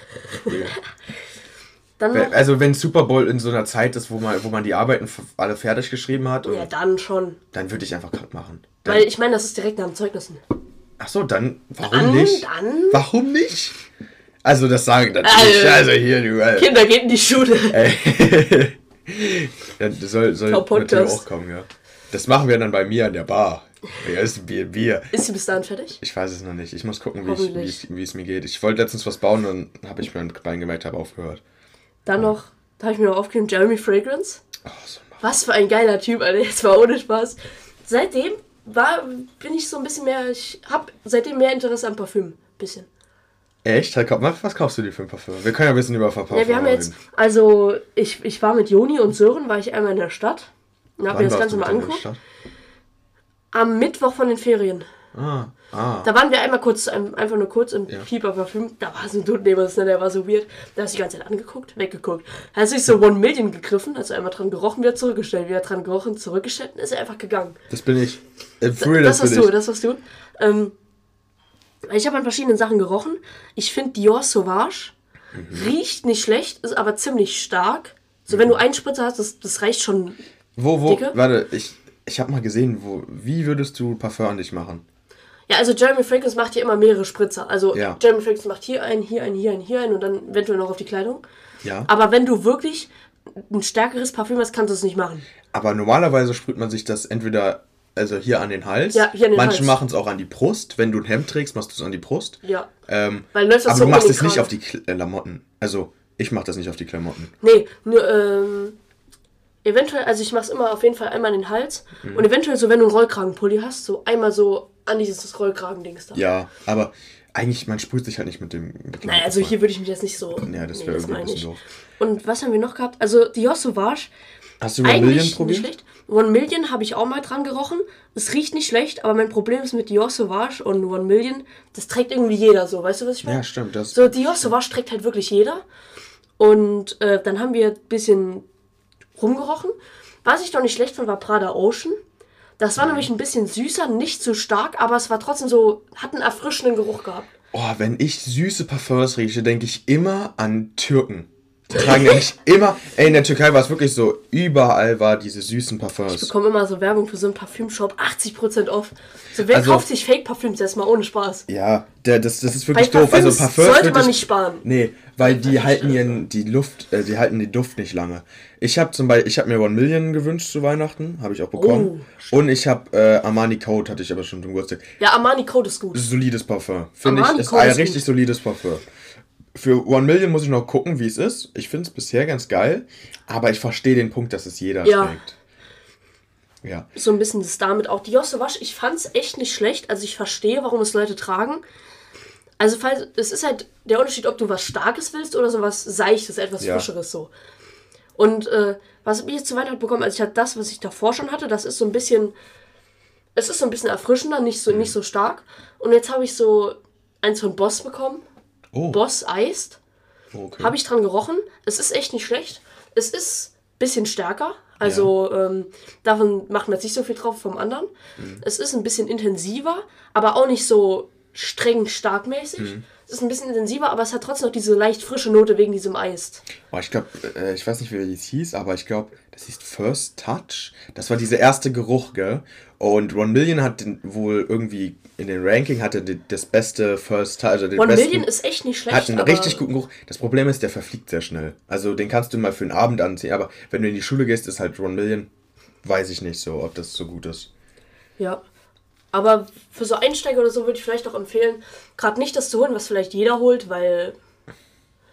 Dann wenn, also wenn Super Bowl in so einer Zeit ist, wo man, wo man die Arbeiten alle fertig geschrieben hat. Ja, dann schon. Dann würde ich einfach krank machen. Dann, Weil ich meine, das ist direkt nach den Zeugnissen. Ach so, dann, warum dann, nicht? Dann? Warum nicht? Also das sagen natürlich, also, also hier, du... Alter. Kinder gehen in die Schule. Ey. Ja, das soll, soll natürlich auch kommen, ja. Das machen wir dann bei mir an der Bar. Ja, ist Bier, Bier. Ist sie bis dahin fertig? Ich weiß es noch nicht. Ich muss gucken, wie es wie es mir geht. Ich wollte letztens was bauen und dann habe ich mir ein Bein gemerkt, habe aufgehört. Dann ja. noch, da habe ich mir noch aufgeschrieben, Jeremy Fragrance. Oh, so was für ein geiler Typ, Alter. Jetzt war ohne Spaß. Seitdem war, bin ich so ein bisschen mehr, ich habe seitdem mehr Interesse an Parfüm. Bisschen. Echt? Was kaufst du dir für ein Parfüm? Wir können ja ein bisschen über Parfüm reden. Ja, wir haben jetzt, also ich, ich war mit Joni und Sören, war ich einmal in der Stadt. Und hab mir das Ganze mal angeguckt. Am Mittwoch von den Ferien. Ah, ah. Da waren wir einmal kurz, einfach nur kurz im ja. Pieper Parfüm. Da war so ein Dudenehmer, der war so weird. Da hast du die ganze Zeit angeguckt, weggeguckt. Da hat sich so One Million gegriffen, also einmal dran gerochen, wieder zurückgestellt, wieder dran gerochen, zurückgestellt und ist er einfach gegangen. Das bin ich. Äh, früher, das, das das bin warst du, das warst du. Ähm, ich habe an verschiedenen Sachen gerochen. Ich finde Dior Sauvage mhm. riecht nicht schlecht, ist aber ziemlich stark. So, wenn du einen Spritzer hast, das, das reicht schon. Wo, wo, dicke. Warte, ich, ich habe mal gesehen, wo, wie würdest du Parfum an dich machen? Ja, also Jeremy Fragrance macht hier immer mehrere Spritzer. Also ja. Jeremy Fragrance macht hier einen, hier einen, hier einen, hier einen und dann eventuell noch auf die Kleidung. Ja. Aber wenn du wirklich ein stärkeres Parfüm hast, kannst du es nicht machen. Aber normalerweise sprüht man sich das entweder also hier an den Hals. Ja, hier an den Manche Hals. machen es auch an die Brust. Wenn du ein Hemd trägst, machst du es an die Brust. Ja. Ähm, Weil läuft das aber so du machst es Kran. nicht auf die Klamotten. Also ich mache das nicht auf die Klamotten. Nee, nur ähm, eventuell, also ich mache es immer auf jeden Fall einmal an den Hals. Mhm. Und eventuell so, wenn du einen Rollkragenpulli hast, so einmal so an dieses Rollkragen-Dings da. Ja, aber eigentlich, man sprüht sich halt nicht mit dem... Mit Nein, also hier würde ich mich jetzt nicht so... Ja, das wäre nee, irgendwie ein bisschen doof. Und was haben wir noch gehabt? Also Dior Sauvage. Hast du One Million probiert? Nicht schlecht. One Million habe ich auch mal dran gerochen. Es riecht nicht schlecht, aber mein Problem ist mit Dior Sauvage und One Million, das trägt irgendwie jeder so. Weißt du, was ich meine? Ja, stimmt. Das so, Dior Sauvage trägt halt wirklich jeder. Und äh, dann haben wir ein bisschen rumgerochen. Was ich noch nicht schlecht fand, war Prada Ocean. Das war mhm. nämlich ein bisschen süßer, nicht so stark, aber es war trotzdem so, hat einen erfrischenden Geruch gehabt. Oh, wenn ich süße Parfums rieche, denke ich immer an Türken. Die tragen nämlich immer, ey, in der Türkei war es wirklich so, überall war diese süßen Parfums. Ich bekomme immer so Werbung für so einen Parfümshop, achtzig Prozent off. So, wer also, kauft sich Fake-Parfüms erstmal ohne Spaß? Ja, der, das, das ist wirklich Bei doof. Parfüms Also Parfums sollte man wirklich, nicht sparen. Nee, weil die halten ihren, die Luft, äh, die halten die Duft nicht lange. Ich habe zum Beispiel, ich habe mir One Million gewünscht zu Weihnachten, habe ich auch bekommen. Oh, und ich habe äh, Armani Code, hatte ich aber schon zum Geburtstag. Ja, Armani Code ist gut. Solides Parfum. Finde ich, ist ein richtig gut. Solides Parfum. Für One Million muss ich noch gucken, wie es ist. Ich finde es bisher ganz geil, aber ich verstehe den Punkt, dass es jeder ja. trägt. Ja. So ein bisschen das damit auch. Dior Sauvage, ich fand es echt nicht schlecht. Also ich verstehe, warum es Leute tragen. Also falls, es ist halt der Unterschied, ob du was Starkes willst oder so was Seichtes, etwas ja. Frischeres so. Und äh, was habe ich jetzt zu Weihnachten bekommen? Also ich hatte das, was ich davor schon hatte, das ist so ein bisschen, es ist so ein bisschen erfrischender, nicht so, mhm. nicht so stark. Und jetzt habe ich so eins von Boss bekommen. Oh. Boss Iced. Okay. Habe ich dran gerochen. Es ist echt nicht schlecht. Es ist ein bisschen stärker. Also ja. ähm, davon macht man jetzt nicht so viel drauf vom anderen. Mhm. Es ist ein bisschen intensiver, aber auch nicht so streng starkmäßig. Mhm. Es ist ein bisschen intensiver, aber es hat trotzdem noch diese leicht frische Note wegen diesem Iced. Oh, ich glaube, äh, ich weiß nicht, wie das hieß, aber ich glaube, das hieß First Touch. Das war dieser erste Geruch, gell? Und One Million hat den, wohl irgendwie in den Ranking hatte die, das beste First Touch. Also den One besten, Million ist echt nicht schlecht. Hat einen aber richtig guten Geruch. Das Problem ist, der verfliegt sehr schnell. Also den kannst du mal für einen Abend anziehen, aber wenn du in die Schule gehst, ist halt One Million, weiß ich nicht so, ob das so gut ist. Ja. Aber für so Einsteiger oder so würde ich vielleicht auch empfehlen, gerade nicht das zu holen, was vielleicht jeder holt, weil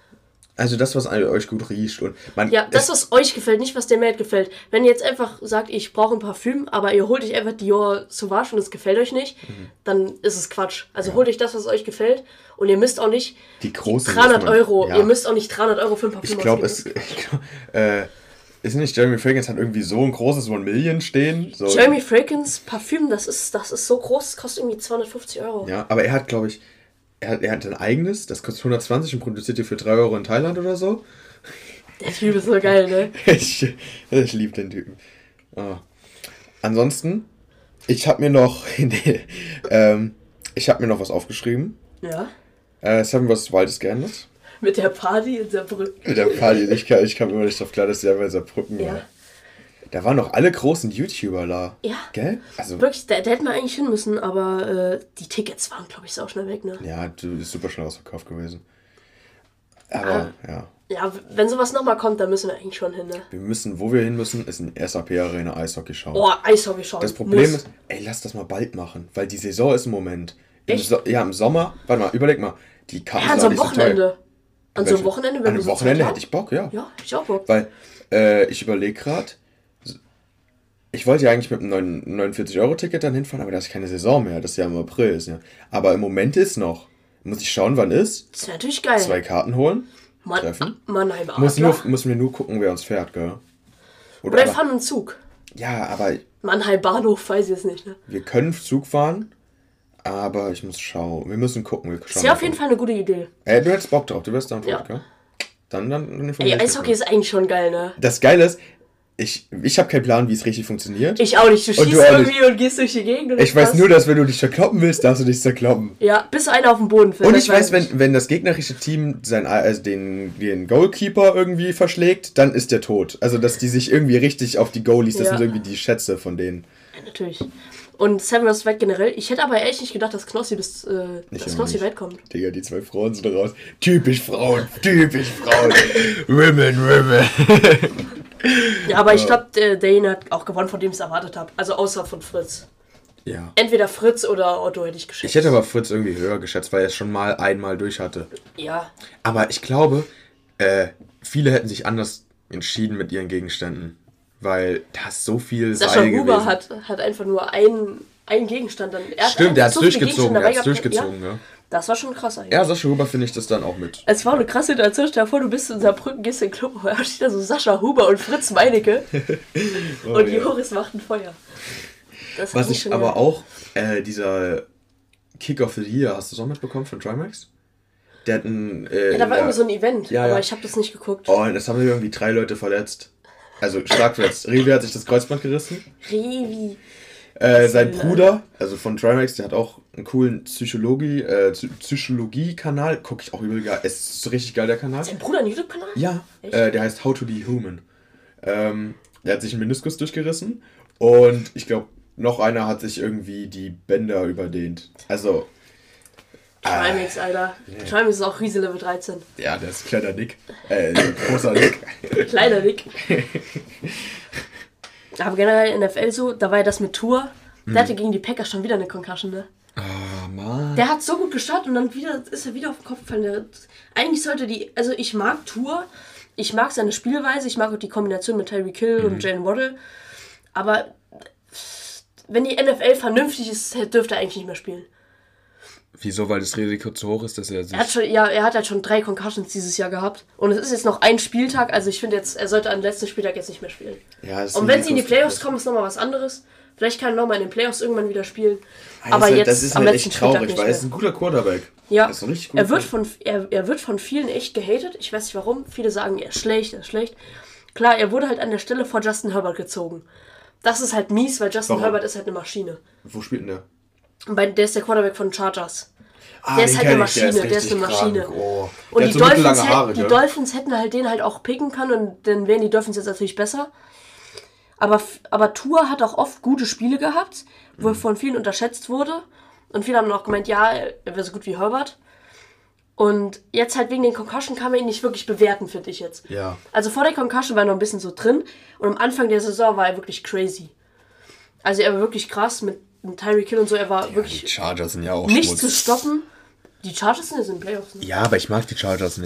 Also das, was euch gut riecht. Und man, ja, das, was euch gefällt, nicht was der Mehrheit gefällt. Wenn ihr jetzt einfach sagt, ich brauche ein Parfüm, aber ihr holt euch einfach Dior Sauvage und es gefällt euch nicht, mhm. dann ist es Quatsch. Also ja. holt euch das, was euch gefällt und ihr müsst auch nicht die großen dreihundert Euro, ja. ihr müsst auch nicht dreihundert Euro für ein Parfüm ich glaub, ausgeben. Es, ich glaube, äh, ist nicht Jeremy Fragrance hat irgendwie so ein großes One Million stehen? So. Jeremy Fragrance Parfüm, das ist, das ist so groß, das kostet irgendwie zweihundertfünfzig Euro. Ja, aber er hat, glaube ich, er hat, er hat ein eigenes, das kostet hundertzwanzig und produziert ihr für drei Euro in Thailand oder so. Der Typ ist so geil, ne? ich ich liebe den Typen. Oh. Ansonsten, ich habe mir noch nee, ähm, ich habe mir noch was aufgeschrieben. Ja. Äh, Seven vs. Wild ist geändert. Mit der Party in Saarbrücken. Mit der Party, ich kam, ich kam immer nicht drauf klar, dass der bei Saarbrücken ja. war. Da waren noch alle großen YouTuber da. Ja. Gell? Also, wirklich, da, da hätten wir eigentlich hin müssen, aber äh, die Tickets waren, glaube ich, so schnell weg, ne? Ja, du bist super schnell ausverkauft gewesen. Aber, ah. ja. Ja, wenn sowas nochmal kommt, dann müssen wir eigentlich schon hin, ne? Wir müssen, wo wir hin müssen, ist in S A P Arena Eishockey schauen. Oh, Eishockey schauen. Das Problem Muss. ist, ey, lass das mal bald machen, weil die Saison ist im Moment. Im so- ja, im Sommer, warte mal, überleg mal, die Karten ja, an so einem Wochenende. An so einem Wochenende, wenn An einem Wochenende hätte ich Bock, ja. Ja, hätte ich auch Bock. Weil, äh, ich überlege gerade, ich wollte ja eigentlich mit einem neunundvierzig Euro Ticket dann hinfahren, aber da ist keine Saison mehr, das ist ja im April. Ist ja. Aber im Moment ist noch. Muss ich schauen, wann ist. Das wäre natürlich geil. Zwei Karten holen. Man, treffen. Mannheim muss nur, Müssen wir nur gucken, wer uns fährt, gell? Oder, Oder wir fahren einen Zug. Ja, aber... Mannheim Bahnhof, weiß ich jetzt nicht, ne? Wir können Zug fahren, aber ich muss schauen. Wir müssen gucken. Wir das wäre auf jeden Fall eine gute Idee. Ey, du hättest Bock drauf, du wärst dann ja. gell? Dann, dann... dann Ey, Eishockey ist eigentlich schon geil, ne? Das Geile ist, ich, ich habe keinen Plan, wie es richtig funktioniert. Ich auch nicht. Du schießt irgendwie nicht. Und gehst durch die Gegend. Ich weiß nur, dass wenn du dich zerkloppen willst, darfst du dich zerkloppen. Ja, bis einer auf dem Boden fällt. Und ich weiß, wenn, wenn das gegnerische Team sein, also den, den Goalkeeper irgendwie verschlägt, dann ist der tot. Also, dass die sich irgendwie richtig auf die Goalies, das ja. sind irgendwie die Schätze von denen. Ja, natürlich. Und Seven vs. Wild generell, ich hätte aber echt nicht gedacht, dass Knossi bis äh, dass Knossi weit kommt. Digga, die zwei Frauen sind raus. Typisch Frauen, typisch Frauen. Women, women. Ja, aber ich glaube, der, derjenige hat auch gewonnen, von dem ich es erwartet habe. Also außer von Fritz. Ja. Entweder Fritz oder Otto hätte ich geschätzt. Ich hätte aber Fritz irgendwie höher geschätzt, weil er es schon mal einmal durch hatte. Ja. Aber ich glaube, äh, viele hätten sich anders entschieden mit ihren Gegenständen. Weil da ist so viel Sascha Seil Huber gewesen. Hat, hat einfach nur einen, einen Gegenstand. Dann, er Stimmt, der hat es so durchgezogen. Der hat es durchgezogen, ja. ja. Das war schon krass eigentlich. Ja, Sascha Huber finde ich das dann auch mit. Es war eine krasse Situation. Stell dir vor, du bist in Saarbrücken, gehst in den Club, da steht da so Sascha Huber und Fritz Meinecke. oh, und ja. Joris macht ein Feuer. Das Was ich aber geil. auch, äh, dieser Kick of the Year, hast du das auch mitbekommen von Trimax? Der hat ein... Äh, ja, da war irgendwie so ein Event, ja, aber ja. ich habe das nicht geguckt. Oh, das haben irgendwie drei Leute verletzt. Also stark verletzt. Revi hat sich das Kreuzband gerissen. Revi. Äh, sein Bruder, also von Trimax, der hat auch einen coolen Psychologie, äh, Psychologie-Kanal. Guck ich auch übel geil. Es ist so richtig geil, der Kanal. Ist sein Bruder ein YouTube-Kanal? Ja. Äh, der heißt How to be Human. Ähm, der hat sich einen Meniskus durchgerissen. Und ich glaube, noch einer hat sich irgendwie die Bänder überdehnt. Also... Trimax, äh, Alter. Yeah. Trimax ist auch Riese Level dreizehn. Ja, der ist kleiner Nick. Äh, großer Nick. Kleiner Nick. Aber generell in der N F L so, da war ja das mit Tour. Der mhm. hatte gegen die Packers schon wieder eine Concussion, ne? Oh, Mann. Der hat so gut gestartet und dann wieder ist er wieder auf den Kopf gefallen. Der, eigentlich sollte die, also ich mag Tour, ich mag seine Spielweise, ich mag auch die Kombination mit Tyreek Hill mhm. und Jalen Waddle. Aber wenn die N F L vernünftig ist, dürfte er eigentlich nicht mehr spielen. Wieso? Weil das Risiko zu hoch ist, dass er sich... Er hat schon, ja, er hat halt schon drei Concussions dieses Jahr gehabt. Und es ist jetzt noch ein Spieltag, also ich finde jetzt, er sollte am letzten Spieltag jetzt nicht mehr spielen. Ja, und wenn sie in die Playoffs kommen, ist nochmal was anderes. Vielleicht kann er nochmal in den Playoffs irgendwann wieder spielen. Also, aber jetzt das ist am halt letzten echt traurig, Spieltag nicht weil mehr. er ist ein guter Quarterback. Ja, er, ist ein richtig er, wird von, er, er wird von vielen echt gehatet. Ich weiß nicht warum. Viele sagen, er ist schlecht, er ist schlecht. Klar, er wurde halt an der Stelle vor Justin Herbert gezogen. Das ist halt mies, weil Justin warum? Herbert ist halt eine Maschine. Wo spielt denn der? Bei, der ist der Quarterback von den Chargers. Ah, der ist halt eine Maschine, der ist, der ist eine Maschine. Oh. Und die, so Dolphins, Haare, hätten, die Dolphins hätten halt den halt auch picken können und dann wären die Dolphins jetzt natürlich besser. Aber, aber Tua hat auch oft gute Spiele gehabt, wo er von vielen unterschätzt wurde. Und viele haben auch gemeint, ja, er wäre so gut wie Herbert. Und jetzt halt wegen den Concussion kann man ihn nicht wirklich bewerten, finde ich jetzt. Ja. Also vor der Concussion war er noch ein bisschen so drin. Und am Anfang der Saison war er wirklich crazy. Also er war wirklich krass mit, mit Tyreek Hill und so. Er war ja, wirklich die Chargers sind ja auch nicht Schmutz. zu stoppen. Die Chargers sind jetzt in den Playoffs. Ne? Ja, aber ich mag die Chargers nicht.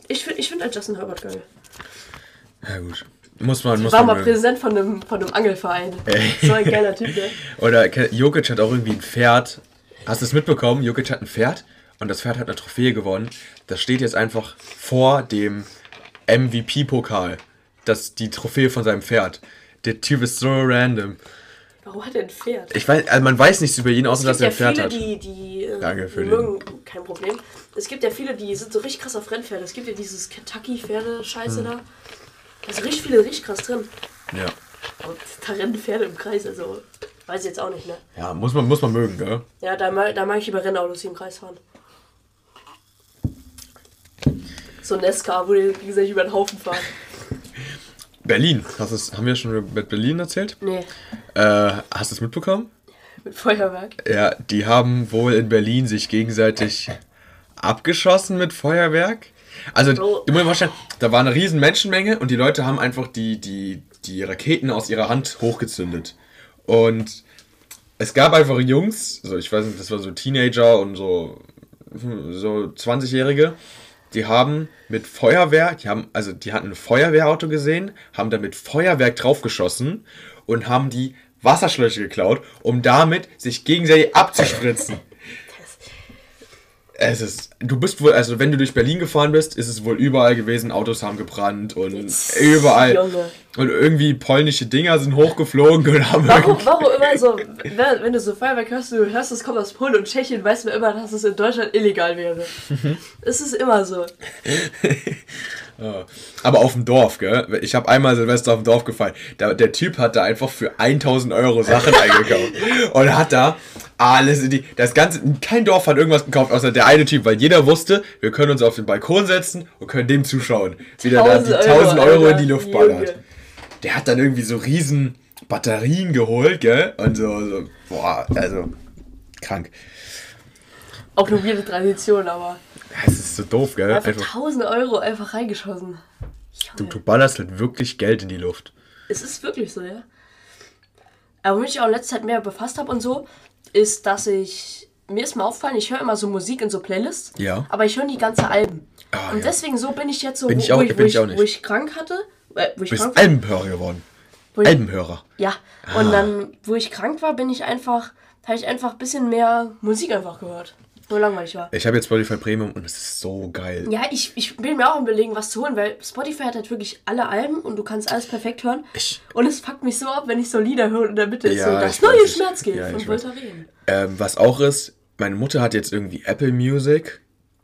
Ich finde ich find halt Justin Herbert geil. Ja gut. Muss man, muss war man mal Präsident von einem, von einem Angelverein. So ein geiler Typ, ne? Oder Jokic hat auch irgendwie ein Pferd. Hast du es mitbekommen? Jokic hat ein Pferd und das Pferd hat eine Trophäe gewonnen. Das steht jetzt einfach vor dem M V P-Pokal. Das die Trophäe von seinem Pferd. Der Typ ist so random. Warum hat er ein Pferd? Ich weiß, also man weiß nichts über ihn, außer dass er ein Pferd hat. Es gibt ja hat. viele, die, die, äh, Danke für die den. mögen, kein Problem. Es gibt ja viele, die sind so richtig krass auf Rennpferde. Es gibt ja dieses Kentucky-Pferde-Scheiße hm. da. Da sind richtig viele richtig krass drin. Ja. Und da rennen Pferde im Kreis, also weiß ich jetzt auch nicht, ne? Ja, muss man, muss man mögen, gell? Ja, da mag, da mag ich lieber Rennautos, die im Kreis fahren. So ein Nesca, wo die gegenseitig über den Haufen fahren. Berlin, hast du's, haben wir schon mit Berlin erzählt? Nee. Äh, hast du es mitbekommen? Mit Feuerwerk? Ja, die haben wohl in Berlin sich gegenseitig abgeschossen mit Feuerwerk. Also, oh. du musst dir vorstellen, da war eine riesen Menschenmenge und die Leute haben einfach die, die, die Raketen aus ihrer Hand hochgezündet. Und es gab einfach Jungs, also ich weiß nicht, das waren so Teenager und so, so zwanzigjährige, die haben mit Feuerwerk, die haben, also die hatten ein Feuerwehrauto gesehen, haben da mit Feuerwerk draufgeschossen und haben die Wasserschläuche geklaut, um damit sich gegenseitig abzuspritzen. Es ist, du bist wohl, also wenn du durch Berlin gefahren bist, ist es wohl überall gewesen, Autos haben gebrannt und überall. Junge. Und irgendwie polnische Dinger sind hochgeflogen und haben Warum, warum immer so, wenn, wenn du so Feuerwerk hörst, du hörst, es kommt aus Polen und Tschechien, weißt du immer, dass es in Deutschland illegal wäre. Es ist immer so. Ja. Aber auf dem Dorf, gell? Ich habe einmal Silvester auf dem Dorf gefeiert. Der, der Typ hat da einfach für tausend Euro Sachen eingekauft. Und hat da alles in die... Das ganze... Kein Dorf hat irgendwas gekauft, außer der eine Typ, weil jeder wusste, wir können uns auf den Balkon setzen und können dem zuschauen. Wie der da die tausend Euro, Euro in die Luft ballert. Der hat dann irgendwie so riesen Batterien geholt, gell? Und so, so boah, also... Krank. Auch eine weirde Tradition, aber... Das ist so doof, gell? Einfach tausend Euro einfach reingeschossen. Du, du ballerst halt wirklich Geld in die Luft. Es ist wirklich so, ja. Aber womit ich auch in letzter Zeit mehr befasst habe und so, ist, dass ich... Mir ist mal aufgefallen, ich höre immer so Musik in so Playlists. Ja. Aber ich höre die ganze Alben. Ah, und ja. deswegen so bin ich jetzt so, bin wo, ich auch, wo, ich, bin wo, ich ich, auch nicht. wo ich krank hatte. Äh, wo ich du bist krank Albenhörer geworden. Ich, Albenhörer. Ja. Ah. Und dann, wo ich krank war, bin ich einfach... habe ich einfach ein bisschen mehr Musik einfach gehört. Nur langweilig war. Ich habe jetzt Spotify Premium und es ist so geil. Ja, ich, ich bin mir auch am Überlegen, was zu holen, weil Spotify hat halt wirklich alle Alben und du kannst alles perfekt hören. Ich, und es fuckt mich so ab, wenn ich so Lieder höre und in der Mitte ist ja, so das neue Schmerzgeld ja, von Voltaren. Ähm, was auch ist, meine Mutter hat jetzt irgendwie Apple Music.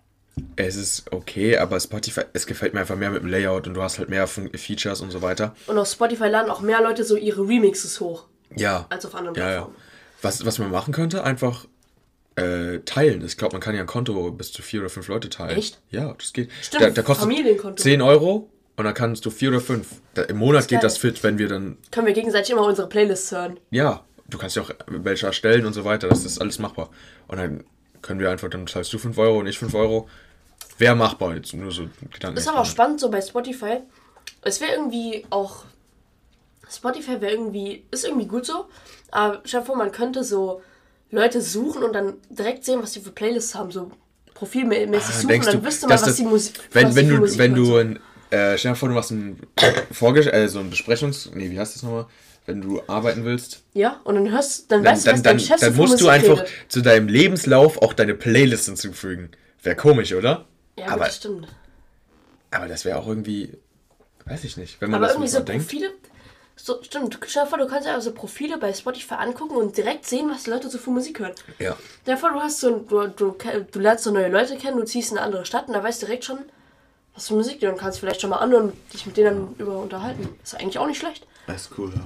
Es ist okay, aber Spotify, es gefällt mir einfach mehr mit dem Layout und du hast halt mehr Features und so weiter. Und auf Spotify laden auch mehr Leute so ihre Remixes hoch. Ja. Als auf anderen ja, Plattformen. Ja. Was, was man machen könnte, einfach äh, teilen. Ich glaube, man kann ja ein Konto bis zu vier oder fünf Leute teilen. Echt? Ja, das geht. Stimmt, da, da kostet Familienkonto. zehn Euro und dann kannst du vier oder fünf. Da, Im Monat das geht geil. das fit, wenn wir dann... Können wir gegenseitig immer unsere Playlists hören. Ja, du kannst ja auch welche erstellen und so weiter. Das ist alles machbar. Und dann können wir einfach, dann zahlst du fünf Euro und ich fünf Euro. Wäre machbar jetzt, nur so Gedanken. Das ist aber auch spannend so bei Spotify. Es wäre irgendwie auch... Spotify wäre irgendwie... Ist irgendwie gut so. Aber stell dir vor, man könnte so Leute suchen und dann direkt sehen, was die für Playlists haben. So profilmäßig ah, suchen und dann du, wüsste man, was das, die Musik... Wenn, wenn die du, Musik wenn du so. ein... Äh, stell dir vor, du machst ein Vorges äh, so ein Besprechungs... Nee, wie heißt das nochmal? Wenn du arbeiten willst. Ja, und dann hörst dann, dann weißt du, was dann, dein Chef dann so für musst Musik du einfach redet. Zu deinem Lebenslauf auch deine Playlist hinzufügen. Wäre komisch, oder? Ja, aber, das stimmt. Aber das wäre auch irgendwie... Weiß ich nicht, wenn man aber das irgendwie so so denkt. Profile... So, stimmt, stell dir vor, du kannst ja so Profile bei Spotify angucken und direkt sehen, was die Leute so für Musik hören. Ja. Stell dir vor, du hast so ein, du, du, du lernst so neue Leute kennen, du ziehst in eine andere Stadt und da weißt du direkt schon, was für Musik die hören. Kannst vielleicht schon mal anhören und dich mit denen dann über unterhalten. Ist eigentlich auch nicht schlecht. Das ist cool, ja.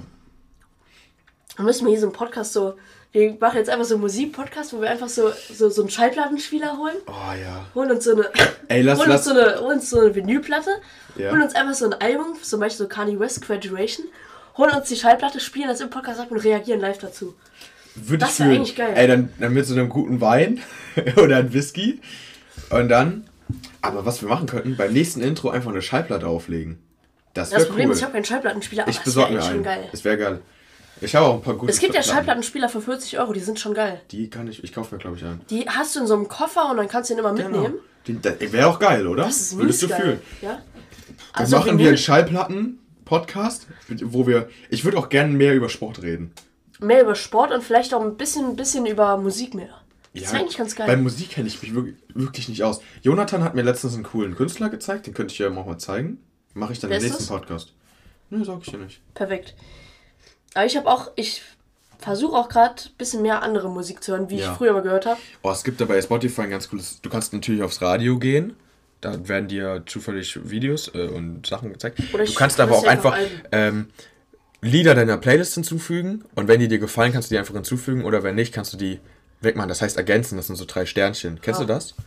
Dann müssen wir hier so einen Podcast so, wir machen jetzt einfach so einen Musik-Podcast, wo wir einfach so, so, so einen Schallplattenspieler holen. Oh ja. Holen uns so eine, Ey, lass, holen lass. uns so eine, holen uns so eine Vinylplatte, Ja. holen uns einfach so ein Album, zum Beispiel so Kanye West Graduation, holen uns die Schallplatte, spielen das im Podcast ab und reagieren live dazu. Würde Das ich wäre fühlen. eigentlich geil. Ey, dann, dann mit so einem guten Wein oder einem Whisky. Und dann, aber was wir machen könnten, beim nächsten Intro einfach eine Schallplatte auflegen. Das wäre Das cool. Problem ist, ich habe keinen Schallplattenspieler, aber Ich das besorge wäre mir echt schon einen. geil. Das wäre geil. Ich habe auch ein paar gute Es gibt ja Schallplattenspieler für vierzig Euro, die sind schon geil. Die kann ich, ich kaufe mir, glaube ich, einen. Die hast du in so einem Koffer und dann kannst du den immer mitnehmen. Genau. Wäre auch geil, oder? Das ist Würdest du geil. fühlen? Ja? Also dann machen wir einen Schallplatten-Podcast, wo wir, ich würde auch gerne mehr über Sport reden. Mehr über Sport und vielleicht auch ein bisschen, ein bisschen über Musik mehr. Das ja, wäre eigentlich ganz geil. Bei Musik kenne ich mich wirklich, wirklich nicht aus. Jonathan hat mir letztens einen coolen Künstler gezeigt, den könnte ich ja auch mal zeigen. Mache ich dann Wer im nächsten das? Podcast. Ne, sag ich dir nicht. Perfekt. Aber ich habe auch, ich versuche auch gerade ein bisschen mehr andere Musik zu hören, wie ja. ich früher mal gehört habe. Oh, es gibt da bei Spotify ein ganz cooles, du kannst natürlich aufs Radio gehen, da werden dir zufällig Videos äh, und Sachen gezeigt. Oder du kannst aber auch einfach ähm, Lieder deiner Playlist hinzufügen und wenn die dir gefallen, kannst du die einfach hinzufügen oder wenn nicht, kannst du die wegmachen. Das heißt ergänzen, das sind so drei Sternchen. Kennst ah. du das?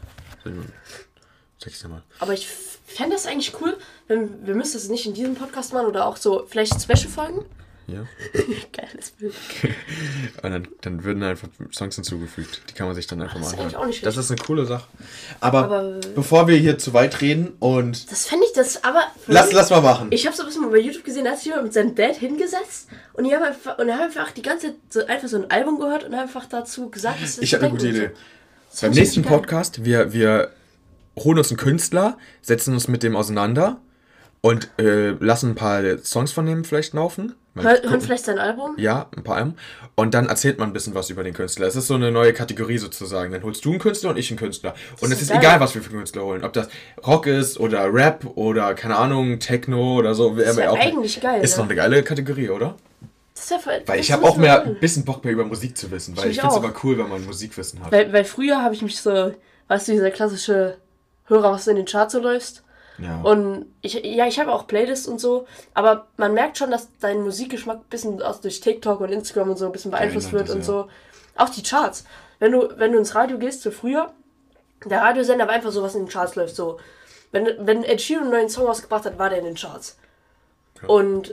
Sag ich's dir mal. Aber ich fände das eigentlich cool, wenn wir müssen das nicht in diesem Podcast machen oder auch so vielleicht Special-Folgen. Ja. Geiles Bild. Und dann, dann würden einfach Songs hinzugefügt. Die kann man sich dann einfach Ach, mal anhören. Auch nicht das ist eine coole Sache. Aber, aber bevor wir hier zu weit reden und... Das fände ich das, aber... Lass, lass mal machen. Ich habe so ein bisschen mal bei YouTube gesehen, da hat sich jemand mit seinem Dad hingesetzt und die haben einfach, und er hat einfach die ganze Zeit so, einfach so ein Album gehört und einfach dazu gesagt, dass ich habe eine gute Idee. So. Beim nächsten Podcast, wir, wir holen uns einen Künstler, setzen uns mit dem auseinander und äh, lassen ein paar Songs von dem vielleicht laufen. Hör, hören vielleicht sein Album? Ja, ein paar Alben. Und dann erzählt man ein bisschen was über den Künstler. Es ist so eine neue Kategorie sozusagen. Dann holst du einen Künstler und ich einen Künstler. Das und es ist, ist egal, was wir für Künstler holen. Ob das Rock ist oder Rap oder, keine Ahnung, Techno oder so. Das ist ja eigentlich geil. Ist ne? doch eine geile Kategorie, oder? Das ist ja voll, weil ich habe auch mehr ein bisschen Bock mehr über Musik zu wissen. Weil ich, ich finde es aber cool, wenn man Musikwissen hat. Weil, weil früher habe ich mich so, weißt du, dieser klassische Hörer, was in den Charts so läuft. Ja. Und ich, ja, ich habe auch Playlists und so, aber man merkt schon, dass dein Musikgeschmack ein bisschen aus durch TikTok und Instagram und so ein bisschen beeinflusst wird das, und ja. so. Auch die Charts. Wenn du, wenn du ins Radio gehst, so früher, der Radiosender war einfach so, was in den Charts läuft. So. Wenn, wenn Ed Sheeran einen neuen Song ausgebracht hat, war der in den Charts. Ja. Und,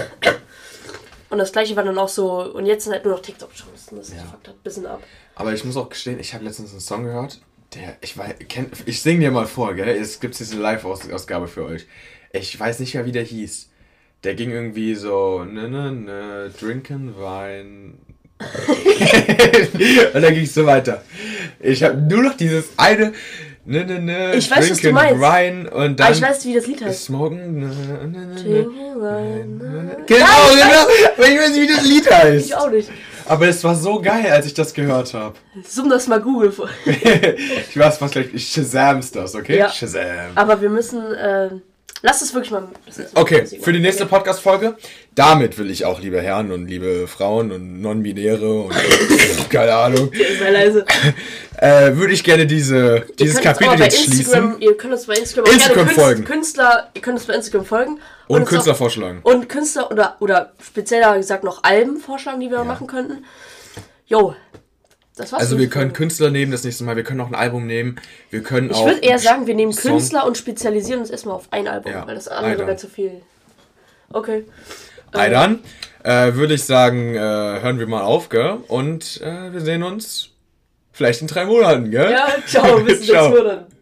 und das gleiche war dann auch so, und jetzt sind halt nur noch TikTok-Charts. Das ja. fuckt halt ein bisschen ab. Aber ich muss auch gestehen, ich habe letztens einen Song gehört. Der, ich weiß, kenn, ich sing dir mal vor, gell? Es gibt diese Live-Ausgabe für euch. Ich weiß nicht mehr, wie der hieß. Der ging irgendwie so, ne, ne, ne, trinken Wein. Und dann ging es so weiter. Ich habe nur noch dieses eine, ne, ne, ne, ich weiß, was du meinst. Wein und dann. Ah, ich weiß, wie das Lied heißt. Smoken, ne, ne, ne, ne. Genau, genau. Aber ich weiß nicht, wie das Lied heißt. Ich auch nicht. Aber es war so geil, als ich das gehört habe. Summ das mal Google vor. Ich weiß was gleich. Ich Shazams das, okay? Ja. Shazam. Aber wir müssen. Äh, lass es wirklich mal. Okay, für die nächste Podcast-Folge. Damit will ich auch, liebe Herren und liebe Frauen und Non-Binäre und keine Ahnung. Sei leise. Äh, würde ich gerne diese, dieses Kapitel jetzt schließen. Ihr könnt uns bei Instagram, Instagram gerne folgen. Künstler, ihr könnt uns bei Instagram folgen. Und, und Künstler auch, vorschlagen. Und Künstler oder, oder spezieller gesagt noch Alben vorschlagen, die wir ja. machen könnten. Jo, das war's. Also wir können Künstler nehmen das nächste Mal, wir können auch ein Album nehmen. Wir können ich auch. Ich würde eher sagen, wir nehmen Song. Künstler und spezialisieren uns erstmal auf ein Album, ja. weil das andere wäre zu viel. Okay. Ähm. Dann äh, würde ich sagen, äh, hören wir mal auf, gell? Und äh, wir sehen uns vielleicht in drei Monaten, gell? Ja, ciao, bis in sechs Monaten.